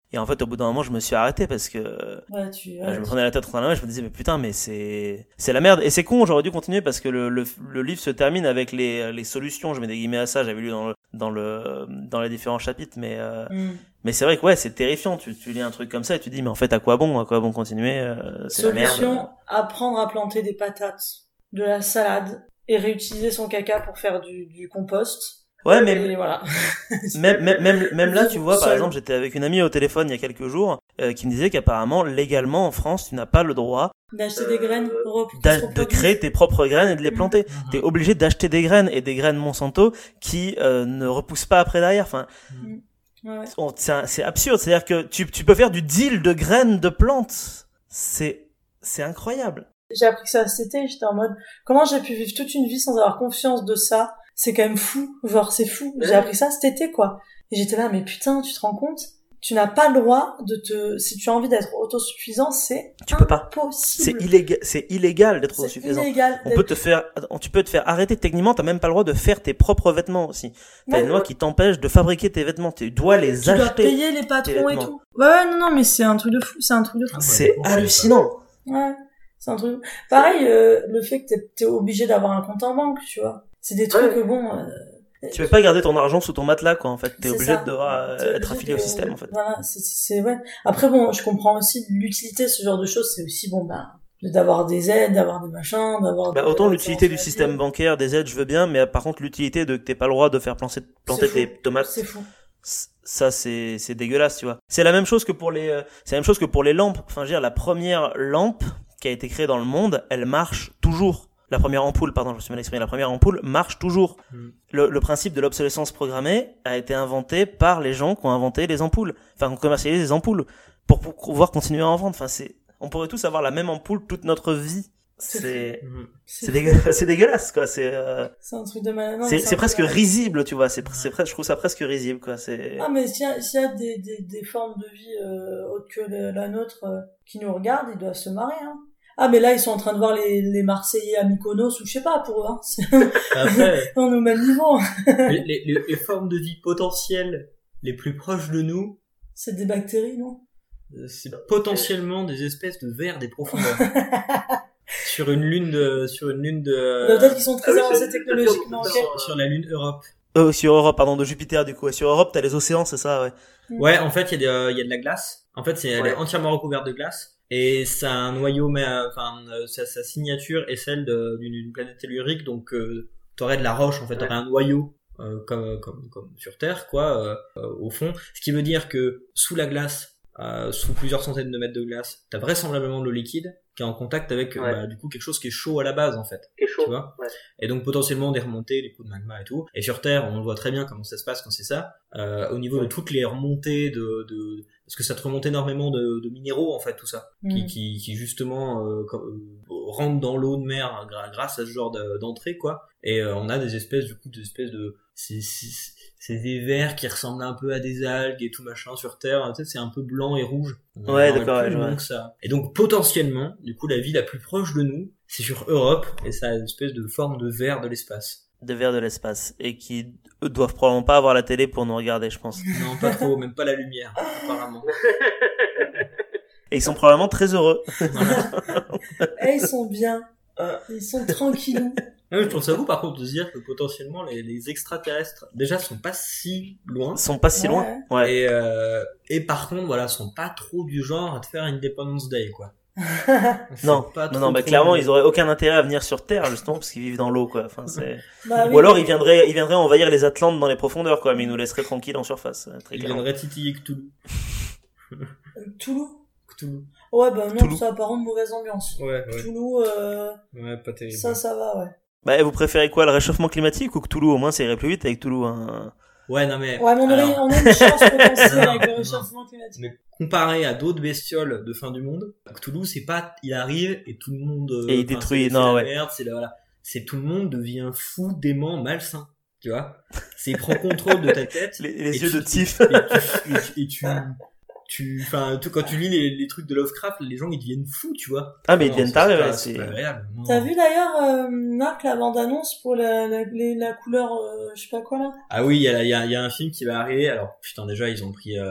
Et en fait, au bout d'un moment, je me suis arrêté parce que Ouais, tu, euh, ouais, je me tu- prenais la tête dans la main, je me disais mais putain, mais c'est c'est la merde. Et c'est con, j'aurais dû continuer parce que le, le le livre se termine avec les les solutions. Je mets des guillemets à ça, j'avais lu dans le dans le dans les différents chapitres, mais euh, Hmm. mais c'est vrai que ouais, c'est terrifiant. Tu tu lis un truc comme ça et tu te dis mais en fait à quoi bon, à quoi bon continuer euh, C'est la merde. Solution, apprendre à planter des patates, de la salade et réutiliser son caca pour faire du, du compost. Ouais, mais Et voilà. Même, même, même, même là, tu vois, par Seul. exemple, j'étais avec une amie au téléphone il y a quelques jours euh, qui me disait qu'apparemment, légalement, en France, tu n'as pas le droit D'acheter des graines re- qui d'a- se de reproduisent. créer tes propres graines et de les Mhm. planter. Mhm. T'es obligé d'acheter des graines et des graines Monsanto qui euh, ne repoussent pas après derrière. Enfin, Ouais, ouais. on- c'est un- c'est absurde. C'est-à-dire que tu, tu peux faire du deal de graines de plantes. C'est, c'est incroyable. J'ai appris que ça cet été, j'étais en mode, comment j'ai pu vivre toute une vie sans avoir conscience de ça? C'est quand même fou. Genre, c'est fou. J'ai Ouais. appris ça cet été, quoi. Et j'étais là, mais putain, tu te rends compte? Tu n'as pas le droit de te, si tu as envie d'être autosuffisant, c'est Tu peux pas. C'est impossible. illégal, c'est illégal d'être C'est autosuffisant. illégal. On peut te faire, tu peux te faire arrêter techniquement. T'as même pas le droit de faire tes propres vêtements aussi. T'as Ouais. une loi qui t'empêche de fabriquer tes vêtements. Tu dois les Tu dois acheter. payer les patrons et vêtements. tout. Ouais, ouais, non, non, mais c'est un truc de fou. C'est un truc de fou. Ah, bah, C'est pourquoi hallucinant. Ouais. C'est un truc. Pareil, euh, le fait que t'es, t'es obligé d'avoir un compte en banque, tu vois. C'est des trucs, Ouais. bon, euh, Tu peux pas garder ton argent sous ton matelas, quoi, en fait. T'es c'est obligé ça. de devoir euh, T'es être obligé affilié au de- système, en fait. Voilà, c'est, c'est, ouais. Après, bon, je comprends aussi l'utilité de ce genre de choses. C'est aussi, bon, ben, d'avoir des aides, d'avoir des machins, d'avoir... Bah, des- autant des l'utilité du assurances système maladie. bancaire, des aides, je veux bien, mais par contre, l'utilité de que t'aies pas le droit de faire planter, planter C'est tes fou. tomates, C'est fou. c- ça, c'est, c'est dégueulasse, tu vois. C'est la même chose que pour les, euh, c'est la même chose que pour les lampes. Enfin, je veux dire, la première lampe qui a été créée dans le monde, elle marche toujours. La première ampoule, pardon, je me suis mal exprimé, la première ampoule marche toujours. Mm. Le, le principe de l'obsolescence programmée a été inventé par les gens qui ont inventé les ampoules. Enfin, qui ont commercialisé les ampoules. Pour, pour pouvoir continuer à en vendre. Enfin, c'est, on pourrait tous avoir la même ampoule toute notre vie. C'est, Mhm. c'est dégueulasse, c'est dégueulasse, quoi. C'est, euh, C'est un truc de malade. Non, c'est, un c'est truc presque de malade. risible, tu vois. C'est, c'est presque, je trouve ça presque risible, quoi. C'est, Ah, mais s'il y a, s'il y a des, des, des formes de vie euh, autres que le- la nôtre euh, qui nous regardent, ils doivent se marrer, hein. Ah, mais là, ils sont en train de voir les, les Marseillais à Mykonos, ou je sais pas, pour eux, hein. C'est- Après, On est au même niveau. les, les, les- les formes de vie potentielles les plus proches de nous, C'est des bactéries, non? euh, c'est potentiellement des espèces de vers des profondeurs. sur une lune de, sur une lune de, Bah, peut-être qu'ils sont très Ah oui, avancés c'est- technologiquement, ok. c'est- sur la lune Europe. euh, sur Europe, pardon, de Jupiter, du coup. Et sur Europe, t'as les océans, c'est ça, ouais. Ouais, en fait, il y a, des- il y a de la glace. En fait, c'est, elle Ouais. est entièrement recouverte de glace. Et ça a un noyau, mais, euh, enfin, euh, sa, sa signature est celle de- d'une d'une planète tellurique, donc euh, t'aurais de la roche, en fait, t'aurais un noyau euh, comme, comme, comme sur Terre, quoi, euh, euh, au fond. Ce qui veut dire que sous la glace, euh, sous plusieurs centaines de mètres de glace, t'as vraisemblablement de l'eau liquide qui est en contact avec, euh, Ouais. bah, du coup, quelque chose qui est chaud à la base, en fait. Qui est chaud. Tu vois. Ouais. Et donc potentiellement des remontées, des coups de magma et tout. Et sur Terre, on voit très bien comment ça se passe quand c'est ça. Euh, au niveau de toutes les remontées de, de parce que ça te remonte énormément de, de minéraux en fait tout ça, qui, Mm. qui, qui justement euh, comme- euh, rentrent dans l'eau de mer gra- grâce à ce genre de- d'entrée quoi. Et euh, on a des espèces du coup des espèces de c'est c'est c'est des vers qui ressemblent un peu à des algues et tout machin sur Terre. Tu sais, c'est un peu blanc et rouge. On Ouais, en a d'accord, plus ouais, je vois. long que ça. Et donc potentiellement, du coup, la vie la plus proche de nous, c'est sur Europe et ça a une espèce de forme de verre de l'espace. De vers de l'espace. Et qui, eux, doivent probablement pas avoir la télé pour nous regarder, je pense. Non, pas trop, même pas la lumière, apparemment. Et ils sont probablement très heureux. Eh, ils sont bien. Ils sont tranquillous. Ouais, je pense à vous, par contre, de se dire que potentiellement les, les extraterrestres, déjà, sont pas si loin. Ils sont pas si Ouais. loin. Ouais. Et, euh, et par contre, voilà, sont pas trop du genre à te faire Independence Day, quoi. Non, Pas non, trop, non, bah trop- clairement, ils auraient aucun intérêt à venir sur Terre, justement, parce qu'ils vivent dans l'eau, quoi. Enfin, c'est... Bah oui, Ou alors, mais- ils viendraient, ils viendraient envahir les Atlantes dans les profondeurs, quoi, mais ils nous laisseraient tranquilles en surface, euh, très Ils clairement. viendraient titiller Cthulhu. Toulouse. Cthulhu. Ouais, bah non, Toulouse. ça a pas rendre mauvaise ambiance. Ouais, ouais. Toulouse, euh, Ouais, pas terrible. ça, ça va, ouais. Bah, vous préférez quoi, le réchauffement climatique ou Cthulhu? Au moins, ça irait plus vite avec Cthulhu, hein. Ouais, non, mais. Ouais, mais on, aurait, alors, on a une chance potentielle Non, avec le non. réchauffement climatique. mais comparé à d'autres bestioles de fin du monde, Cthulhu, c'est pas, il arrive et tout le monde, euh, Et il enfin, détruit, c'est- non, c'est la ouais. merde, c'est la, voilà. C'est tout le monde devient fou, dément, malsain. Tu vois? C'est, il prend contrôle de ta tête. Les, les Et yeux tu- de Tiff. Et tu, et tu, et tu, tu, enfin, tu- quand tu lis les, les trucs de Lovecraft, les gens, ils deviennent fous, tu vois. Ah, mais ils Non, deviennent c'est tarés, pas- ouais, c'est c'est... pas agréable. Non. T'as vu d'ailleurs, euh, Marc, la bande-annonce pour la, la, les- la couleur, euh, je sais pas quoi là? Ah oui, il y a, il y a, il y a un film qui va arriver. Alors, putain, déjà, ils ont pris, euh,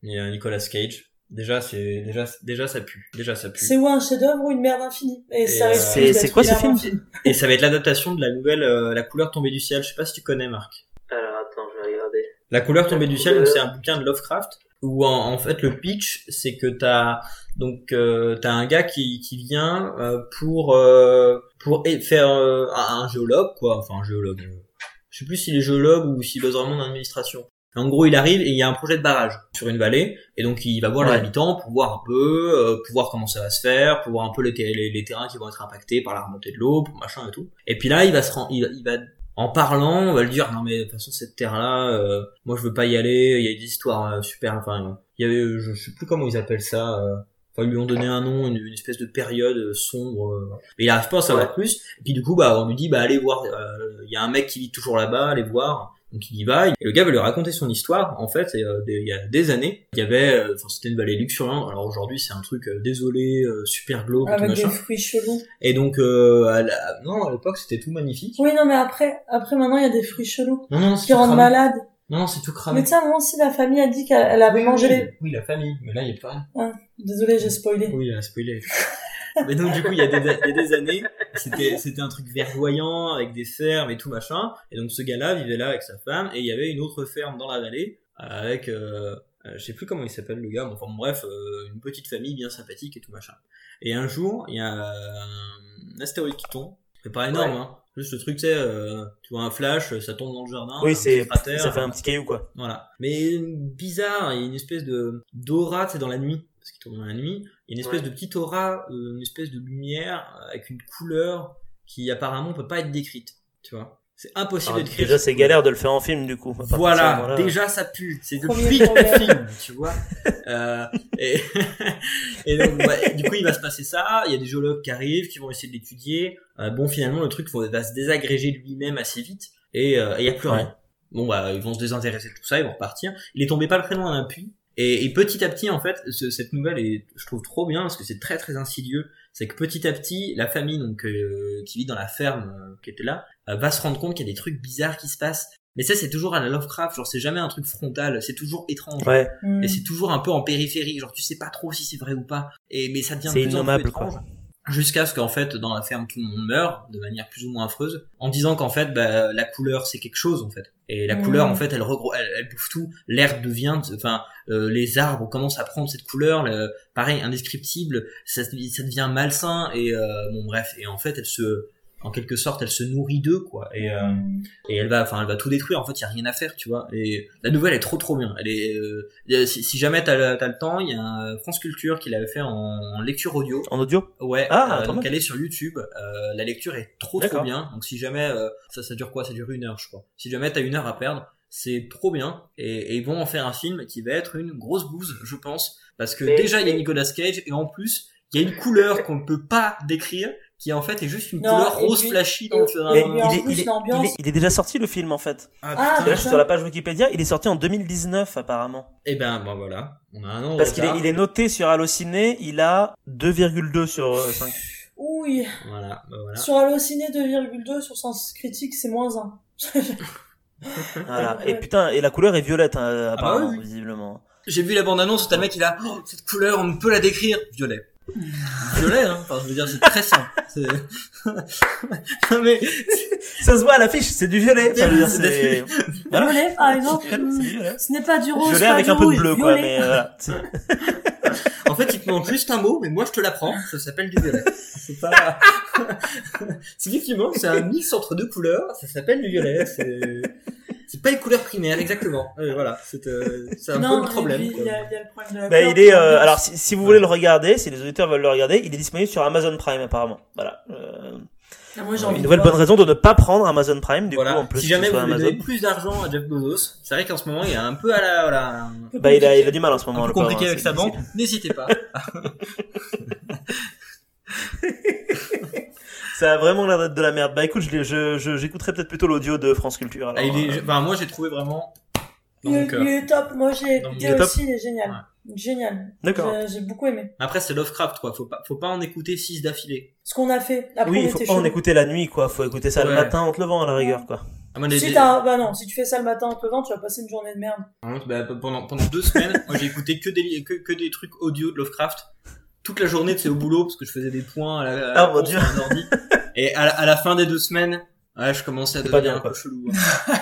Et euh, Nicolas Cage. Déjà, c'est, déjà, déjà, ça pue. Déjà, ça pue. C'est ou un chef-d'œuvre ou une merde infinie. Et, Et, ça euh, risque c'est- d'être c'est quoi une ce merde film infinie. Et ça va être l'adaptation de la nouvelle, euh, La couleur tombée du ciel. Je sais pas si tu connais, Marc. Alors attends, je vais regarder. La couleur tombée du ciel, couleur. donc c'est un bouquin de Lovecraft où en, en fait le pitch c'est que t'as donc euh, t'as un gars qui qui vient euh, pour euh, pour é- faire euh, un, un géologue quoi, enfin un géologue. euh, Je sais plus s'il est géologue ou s'il bosse vraiment dans l'administration. En gros, il arrive et il y a un projet de barrage sur une vallée et donc il va voir Ouais. les habitants pour voir un peu, euh, pour voir comment ça va se faire, pour voir un peu les, ter- les, les terrains qui vont être impactés par la remontée de l'eau, pour machin et tout. Et puis là, il va se rend, il, il va en parlant, on va lui dire non mais de toute façon cette terre-là, euh, moi je veux pas y aller. Il y a des histoires euh, super, enfin il y avait, je sais plus comment ils appellent ça. Euh, Enfin, ils lui ont donné un nom, une, une espèce de période euh, sombre. Euh, et il arrive pas à en savoir Ouais. plus. Et puis du coup, bah on lui dit bah allez voir. Il y a un mec qui vit toujours là-bas, allez voir. Donc il y va. Et le gars va lui raconter son histoire. En fait, et, euh, des- il y a des années, il y avait, euh, enfin c'était une vallée luxuriante. Alors aujourd'hui, c'est un truc euh, désolé, euh, super glauque, et tout Avec des machin. fruits chelous. Et donc, euh, à la- non, à l'époque, c'était tout magnifique. Oui, non, mais après, après maintenant, il y a des fruits chelous. Non, non, c'est Qui tout rendent cramé. malade. Non, non, c'est tout Mais cramé. tu sais, à un moment, si la famille a dit qu'elle elle avait Oui, mangé oui, les... oui, la famille. Mais là, il y a plus rien. Désolée, j'ai spoilé. Oui, il a spoilé. Mais donc, du coup, il y a des, il y a des années, c'était, c'était un truc verdoyant, avec des fermes et tout machin. Et donc, ce gars-là vivait là avec sa femme, et il y avait une autre ferme dans la vallée, avec, euh, euh, je sais plus comment il s'appelle le gars, mais enfin, bon, bref, euh, une petite famille bien sympathique et tout machin. Et un jour, il y a un astéroïde qui tombe. C'est pas énorme, Ouais. hein. Juste le truc, c'est, euh, tu vois un flash, ça tombe dans le jardin. Oui, un c'est, petit cratère, ça fait un petit caillou, quoi. Voilà. Mais bizarre, il y a une espèce de d'aura, c'est dans la nuit, parce qu'il tourne dans la nuit. Il y a une espèce Ouais. de petite aura, euh, une espèce de lumière avec une couleur qui apparemment peut pas être décrite, tu vois. C'est impossible Alors, de décrire. déjà, cette c'est couleur. galère de le faire en film, du coup. À partir de ce Voilà, moment-là. déjà ça pue, c'est le Premier prix du problème. film, tu vois. Euh, et, et donc, bah, du coup, il va se passer ça. Il y a des géologues qui arrivent, qui vont essayer de l'étudier. Euh, bon, finalement, le truc va se désagréger de lui-même assez vite, et euh, il y a plus Ouais. rien. Bon, bah, ils vont se désintéresser de tout ça, ils vont repartir. Il est tombé pas très loin d'un puits. Et, et petit à petit, en fait, ce- cette nouvelle est, je trouve trop bien parce que c'est très très insidieux. C'est que petit à petit, la famille donc euh, qui vit dans la ferme euh, qui était là euh, va se rendre compte qu'il y a des trucs bizarres qui se passent. Mais ça, c'est toujours à la Lovecraft, genre c'est jamais un truc frontal, c'est toujours étrange. Ouais, Hmm. Et c'est toujours un peu en périphérie, genre tu sais pas trop si c'est vrai ou pas. Et mais ça devient de c'est plus en plus innommable, étrange. quoi. Jusqu'à ce qu'en fait dans la ferme tout le monde meurt de manière plus ou moins affreuse en disant qu'en fait bah, la couleur c'est quelque chose en fait et la Mmh. couleur en fait elle, regro- elle, elle bouffe tout, l'herbe devient enfin euh, les arbres commencent à prendre cette couleur, le, pareil indescriptible, ça, ça devient malsain et euh, bon bref et en fait elle se en quelque sorte elle se nourrit d'eux quoi et euh, Hmm. et elle va enfin elle va tout détruire en fait il y a rien à faire tu vois et la nouvelle est trop trop bien elle est euh, y a- si, si jamais t'as le, t'as le temps il y a un France Culture qui l'avait fait en, en lecture audio En audio? ouais Ah, euh, pas donc mal. elle est sur YouTube euh, la lecture est trop trop D'accord. bien donc si jamais euh, ça ça dure quoi ça dure une heure je crois si jamais t'as une heure à perdre c'est trop bien et, et ils vont en faire un film qui va être une grosse bouse je pense parce que Mais- déjà il y a Nicolas Cage et en plus il y a une couleur qu'on ne peut pas décrire qui en fait est juste une Non, couleur et rose puis- flashy et- dans le et film. puis en il, est, plus, il, est, l'ambiance- il, est, il est déjà sorti, le film, en fait. Ah, Ah, putain. Là, je putain. suis sur la page Wikipédia, il est sorti en deux mille dix-neuf, apparemment. Et ben, ben voilà, on a un an de Parce qu'il est, retard. il est noté sur Allociné, il a deux virgule deux sur euh, cinq. Oui. Voilà, ben voilà. Sur Allociné deux virgule deux, sur Sens Critique, c'est moins un. Voilà. Et putain, et la couleur est violette, hein, apparemment, oui, oui. visiblement. J'ai vu la bande-annonce où t'as le mec il a oh, cette couleur, on peut la décrire. Violet. Violet, hein. Enfin, je veux dire, c'est très simple. C'est... non mais, Ça se voit à l'affiche, c'est du violet. Ça veut dire, C'est c'est... Voilà. Violet, par exemple. C'est hmm, du violet. Ce n'est pas du rose, Violet pas avec du un peu de rouge, bleu, quoi, violet. mais euh, voilà. C'est- en fait, il te manque juste un mot, mais moi je te l'apprends. Ça s'appelle du violet. C'est pas. c'est effectivement, c'est un mix entre deux couleurs. Ça s'appelle du violet. C'est. C'est pas une couleur primaire, exactement. Euh, voilà, c'est, euh, c'est un Non, peu le problème. et puis, quoi. il y a, il y a le problème de la Bah, couleur, il est, puis euh, l'ambiance. alors, si, si vous voulez le regarder, si les auditeurs veulent le regarder, il est disponible sur Amazon Prime, apparemment. Voilà. Euh, Ah, moi, j'ai envie une de nouvelle voir. bonne raison de ne pas prendre Amazon Prime, du Voilà. coup, en plus, si jamais que vous ce soit voulez Amazon. donner plus d'argent à Jeff Bezos, c'est vrai qu'en ce moment il est un peu à la, voilà, Bah, il a, il a du mal en ce un moment, peu le pauvre, compliqué hein, avec c'est sa banque. difficile. N'hésitez pas. Ça a vraiment l'air d'être de la merde. Bah, écoute, je, l'ai- je, je, j'écouterai peut-être plutôt l'audio de France Culture, alors. Ah, il est, euh, enfin, moi j'ai trouvé vraiment. Il, est- Donc, euh, il est top. Moi, j'ai donc, écouté il est top. aussi, il est génial. Génial. D'accord. J'ai, j'ai beaucoup aimé. Après c'est Lovecraft quoi, faut pas, faut pas en écouter six d'affilée. Ce qu'on a fait. Après, Oui, on il faut était pas en chaud. écouter la nuit, quoi. Faut écouter ça le Ouais. matin en te levant, à la rigueur, quoi. Ah, moi, les- Si les- t'as, bah non, si tu fais ça le matin en te levant, tu vas passer une journée de merde. bah, pendant, pendant deux semaines, moi j'ai écouté que des, li- que, que des trucs audio de Lovecraft. Toute la journée, c'est au boulot, parce que je faisais des points à la, à la Ah, mon con Dieu. sur un ordi. Et à la, à la fin des deux semaines, ouais, je commençais à C'est pas devenir bien, un quoi. peu chelou. Hein.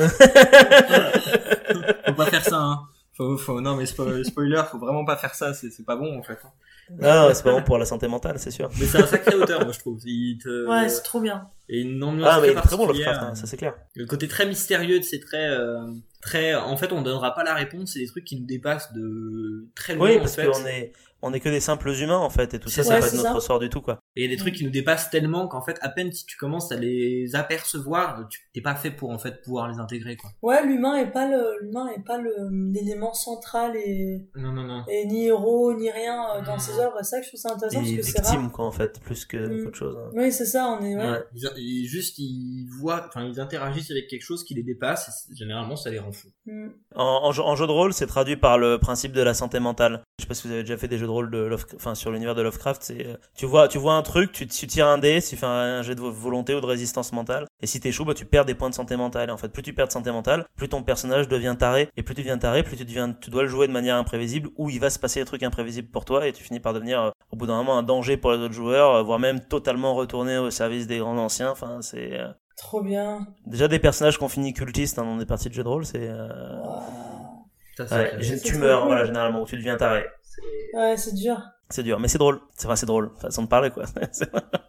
Faut pas faire ça, hein. Faut, faut, non, mais spo- spoiler, faut vraiment pas faire ça, c'est, c'est pas bon, en fait. Non, c'est pas bon pour la santé mentale, c'est sûr. Mais c'est un sacré auteur, moi, je trouve. Il te... Ouais, c'est trop bien. Et une ambiance Ah, mais très il est très bon particulière. Lovecraft, hein, ça c'est clair. Le côté très mystérieux, c'est très, euh, très, en fait, on donnera pas la réponse, c'est des trucs qui nous dépassent de très loin, Oui, en parce fait. qu'on est, on est que des simples humains en fait, et tout ça, C'est c'est ça. pas Ouais, de c'est notre ça. sort du tout, quoi. Et il y a des trucs qui nous dépassent tellement qu'en fait, à peine si tu commences à les apercevoir, tu t'es pas fait pour, en fait, pouvoir les intégrer, quoi. Ouais, l'humain est pas le, l'humain est pas le, l'élément central et, Non, non, non. et ni héros, ni rien euh, dans ses œuvres. Et ça que je trouve ça intéressant parce Des que c'est rare. victimes, quoi, en fait, plus que Mm. qu'autre chose. hein. Oui, c'est ça, on est, ouais. Ouais. Ils, ils- juste, ils voient, enfin, ils interagissent avec quelque chose qui les dépasse, et c'est- généralement, ça les rend fous. Mm. En, en, jeu, en jeu de rôle, c'est traduit par le principe de la santé mentale. Je sais pas si vous avez déjà fait des jeux de rôle de Lovecraft, enfin sur l'univers de Lovecraft, c'est euh, tu vois, tu vois un truc, tu, tu tires un dé, tu fais un, un jet de volonté ou de résistance mentale, et si t'échoues, bah tu perds des points de santé mentale. Et en fait, plus tu perds de santé mentale, plus ton personnage devient taré, et plus tu deviens taré, plus tu deviens, tu dois le jouer de manière imprévisible, où il va se passer des trucs imprévisibles pour toi, et tu finis par devenir euh, au bout d'un moment un danger pour les autres joueurs, euh, voire même totalement retourner au service des grands anciens. Enfin, c'est euh, Trop bien. déjà des personnages qu'on finit cultistes hein, dans des parties de jeux de rôle, c'est euh, Wow. Ça, c'est ouais, vrai. j'ai une C'est tumeur, trop cool. voilà, généralement, où tu deviens taré. C'est- Ouais, c'est dur. C'est dur, mais c'est drôle. C'est vrai, c'est drôle. Façon de parler, quoi. C'est-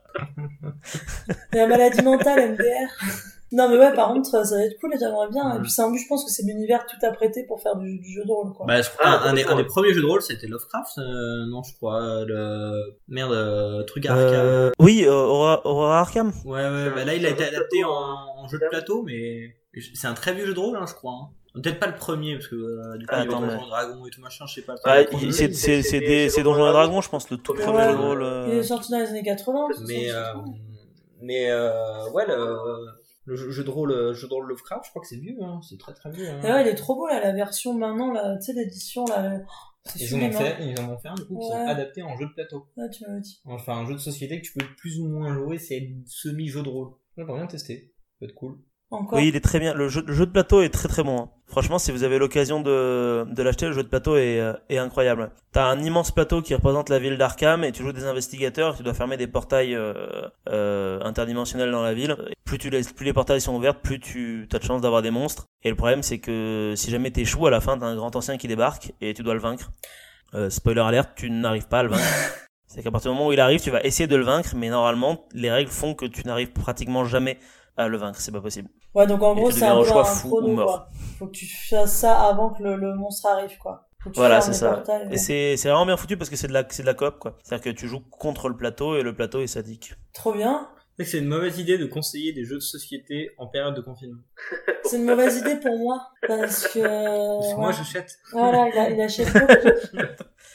La maladie mentale, M D R. Non, mais ouais, par contre, ça va être cool et j'aimerais bien. Mm. Et puis, c'est un but, je pense que c'est l'univers tout apprêté pour faire du, du jeu de rôle, quoi. Bah, je crois, Ah, un, un des, un ouais. des premiers jeux de rôle, c'était Lovecraft, euh, non, je crois, euh, le, merde, euh, truc Arkham. Euh, oui, euh, Aurora, Aurora Arkham. Ouais, ouais, bah là, il a été adapté en, en jeu de plateau, mais c'est un très vieux jeu de rôle, hein, je crois, hein. Peut-être pas le premier, parce que, euh, du coup, Ah, il y avait attends, Donjons mais- et Dragons et tout machin, je sais pas. Ah, Trop il- de c'est, jeux. c'est, c'est des, c'est Donjons et Dragons, je pense, le tout premier Ouais. jeu de rôle. Il est Euh... sorti dans les années quatre-vingts. Mais, c'est euh, ça. mais, euh, ouais, le, le jeu, jeu de rôle, euh, jeu de rôle Lovecraft, je crois que c'est vieux, hein, c'est très très vieux, hein. Et ouais, il est trop beau, là, la version maintenant, là, tu sais, l'édition, là. C'est Ils en ont sublime, fait, hein. ils en ont fait un, du coup, qui Ouais. sont adaptés en jeu de plateau. Ouais, tu m'avais dit. Enfin, un jeu de société que tu peux plus ou moins jouer, c'est semi-jeu de rôle. J'aimerais bien tester. Ça peut être cool. Encore. Oui, il est très bien. Le jeu, le jeu de plateau est très très bon. hein. Franchement, si vous avez l'occasion de, de l'acheter, le jeu de plateau est, euh, est incroyable. T'as un immense plateau qui représente la ville d'Arkham et tu joues des investigateurs. Tu dois fermer des portails euh, euh, interdimensionnels dans la ville. Plus tu laisses, plus les portails sont ouverts, plus tu as de chances d'avoir des monstres. Et le problème, c'est que si jamais t'échoues à la fin, t'as un grand ancien qui débarque et tu dois le vaincre. Euh, spoiler alert, tu n'arrives pas à le vaincre. C'est qu'à partir du moment où il arrive, tu vas essayer de le vaincre, mais normalement, les règles font que tu n'arrives pratiquement jamais à le vaincre. C'est pas possible. Ouais, donc en Et gros, tu c'est un deviens au peu choix un fou chrono, ou mort. quoi. Faut que tu fasses ça avant que le, le monstre arrive, quoi. Faut que tu Voilà, fermes c'est les ça. portails, Et ouais. c'est, c'est vraiment bien foutu parce que c'est de la, c'est de la coop, quoi. C'est-à-dire que tu joues contre le plateau et le plateau est sadique. Trop bien. C'est que c'est une mauvaise idée de conseiller des jeux de société en période de confinement. C'est une mauvaise idée pour moi. Parce que, Parce que moi, ouais. j'achète. Voilà, il, a, il achète beaucoup.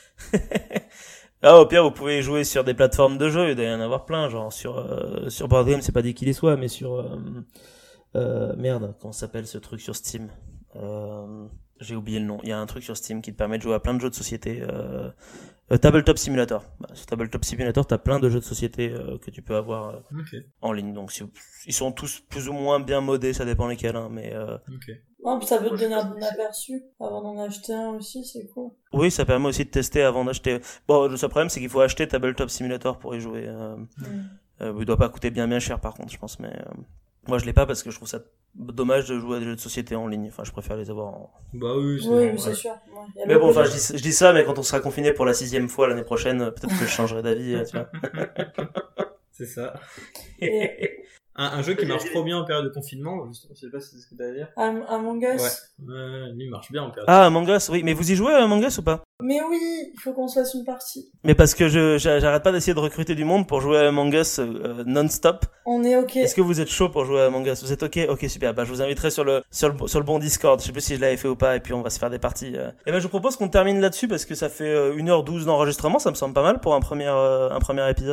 Ah, au pire, vous pouvez jouer sur des plateformes de jeu, il doit y en avoir plein, genre sur, euh, sur Board Game, c'est pas dit qu'il y soit, mais sur, euh, euh, merde, comment ça s'appelle ce truc sur Steam? Euh, j'ai oublié le nom. Il y a un truc sur Steam qui te permet de jouer à plein de jeux de société, euh, euh, Tabletop Simulator. Bah, sur Tabletop Simulator, t'as plein de jeux de société, euh, que tu peux avoir, euh, Ok, en ligne. Donc, si- ils sont tous plus ou moins bien modés, ça dépend lesquels, hein, mais, euh, ok. Oh, puis ça peut te donner un bon aperçu avant d'en acheter un aussi, c'est cool. oui, ça permet aussi de tester avant d'acheter. Bon, le seul problème, c'est qu'il faut acheter Tabletop Simulator pour y jouer. Euh, Mm. euh, il doit pas coûter bien bien cher, par contre, je pense. Mais euh, moi, je l'ai pas parce que je trouve ça dommage de jouer à des jeux de société en ligne. Enfin, je préfère les avoir en... Bah oui, c'est Oui, vrai. mais c'est sûr. Ouais. Il y a Mais le bon, enfin, côté- je dis, je dis ça, mais quand on sera confiné pour la sixième fois l'année prochaine, euh, peut-être que je changerai d'avis, euh, tu vois. C'est ça. Et Un, un jeu qui marche trop bien en période de confinement, justement, je sais pas si c'est ce que t'as à dire. Am- Among Us. Ouais. Ouais, lui, il marche bien en période. Ah, Among Us, oui. Mais vous y jouez à Among Us ou pas? Mais oui, il faut qu'on se fasse une partie. Mais parce que je, j'a- j'arrête pas d'essayer de recruter du monde pour jouer à Among Us euh, non-stop. On est ok. Est-ce que vous êtes chaud pour jouer à Among Us? Vous êtes ok? Ok, super. Bah, je vous inviterai sur le, sur le, sur le bon Discord. Je sais plus si je l'avais fait ou pas, et puis on va se faire des parties. euh. Et ben, je vous propose qu'on termine là-dessus parce que ça fait euh, une heure douze d'enregistrement. Ça me semble pas mal pour un premier, euh, un premier épisode.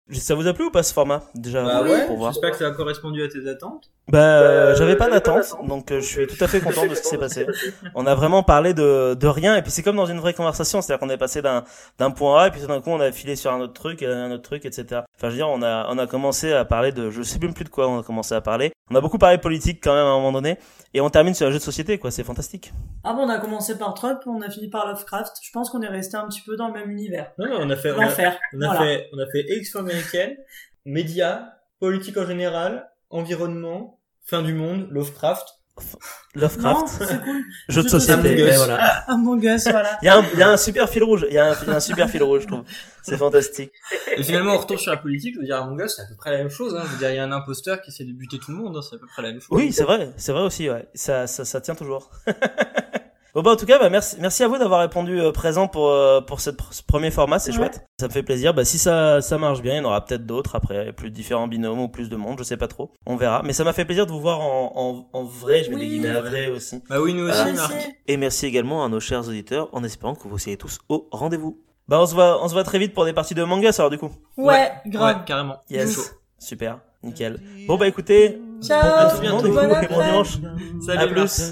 Ça vous a plu ou pas ce format déjà Bah pour ouais, voir. j'espère que ça a correspondu à tes attentes. Bah, Euh, j'avais pas j'avais pas d'attente, d'attente. donc euh, je suis tout à fait content de ce qui s'est passé. On a vraiment parlé de de rien et puis c'est comme dans une vraie conversation, c'est-à-dire qu'on est passé d'un d'un point A et puis tout d'un coup on a filé sur un autre truc et un autre truc, et cetera. Enfin, je veux dire, on a on a commencé à parler de, je sais même plus de quoi on a commencé à parler. On a beaucoup parlé politique quand même à un moment donné et on termine sur un jeu de société, quoi. C'est fantastique. Ah bon, on a commencé par Trump, on a fini par Lovecraft. Je pense qu'on est resté un petit peu dans le même univers. Non, non, on a fait, on a, L'enfer. on a Voilà. fait, on a fait élection américaine, médias, politique en général, environnement, fin du monde, Lovecraft. Non, Lovecraft, c'est cool. jeu de Jeu de société. société. Et voilà. Among Us, voilà. Il y a un il y a un super fil rouge, il y a un, il y a un super fil rouge, je trouve. C'est fantastique. Et finalement, on retourne sur la politique, je veux dire, Among Us, c'est à peu près la même chose, hein. Je veux dire, il y a un imposteur qui essaie de buter tout le monde, hein. C'est à peu près la même chose. Oui, c'est vrai, c'est vrai aussi, ouais. Ça, ça, ça tient toujours. Bon bah en tout cas, bah merci, merci à vous d'avoir répondu euh, présent pour euh, pour cette, ce premier format, c'est Ouais. chouette. Ça me fait plaisir. Bah si ça ça marche bien, il y en aura peut-être d'autres après, plus de différents binômes ou plus de monde, je sais pas trop. On verra. Mais ça m'a fait plaisir de vous voir en en, en vrai, je mets Oui. des guillemets à vrai aussi. Bah oui, nous aussi, Ah, Marc. Et merci également à nos chers auditeurs, en espérant que vous soyez tous au rendez-vous. Bah on se voit, on se voit très vite pour des parties de manga, alors du coup. Ouais, grave. Ouais, carrément. Yes. Chaud. Super, nickel. Bon bah écoutez, Ciao, à tout le monde, bientôt. du coup, bon et bon dimanche. Salut, À Marc. plus.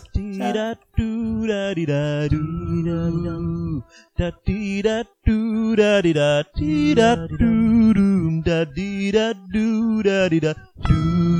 Da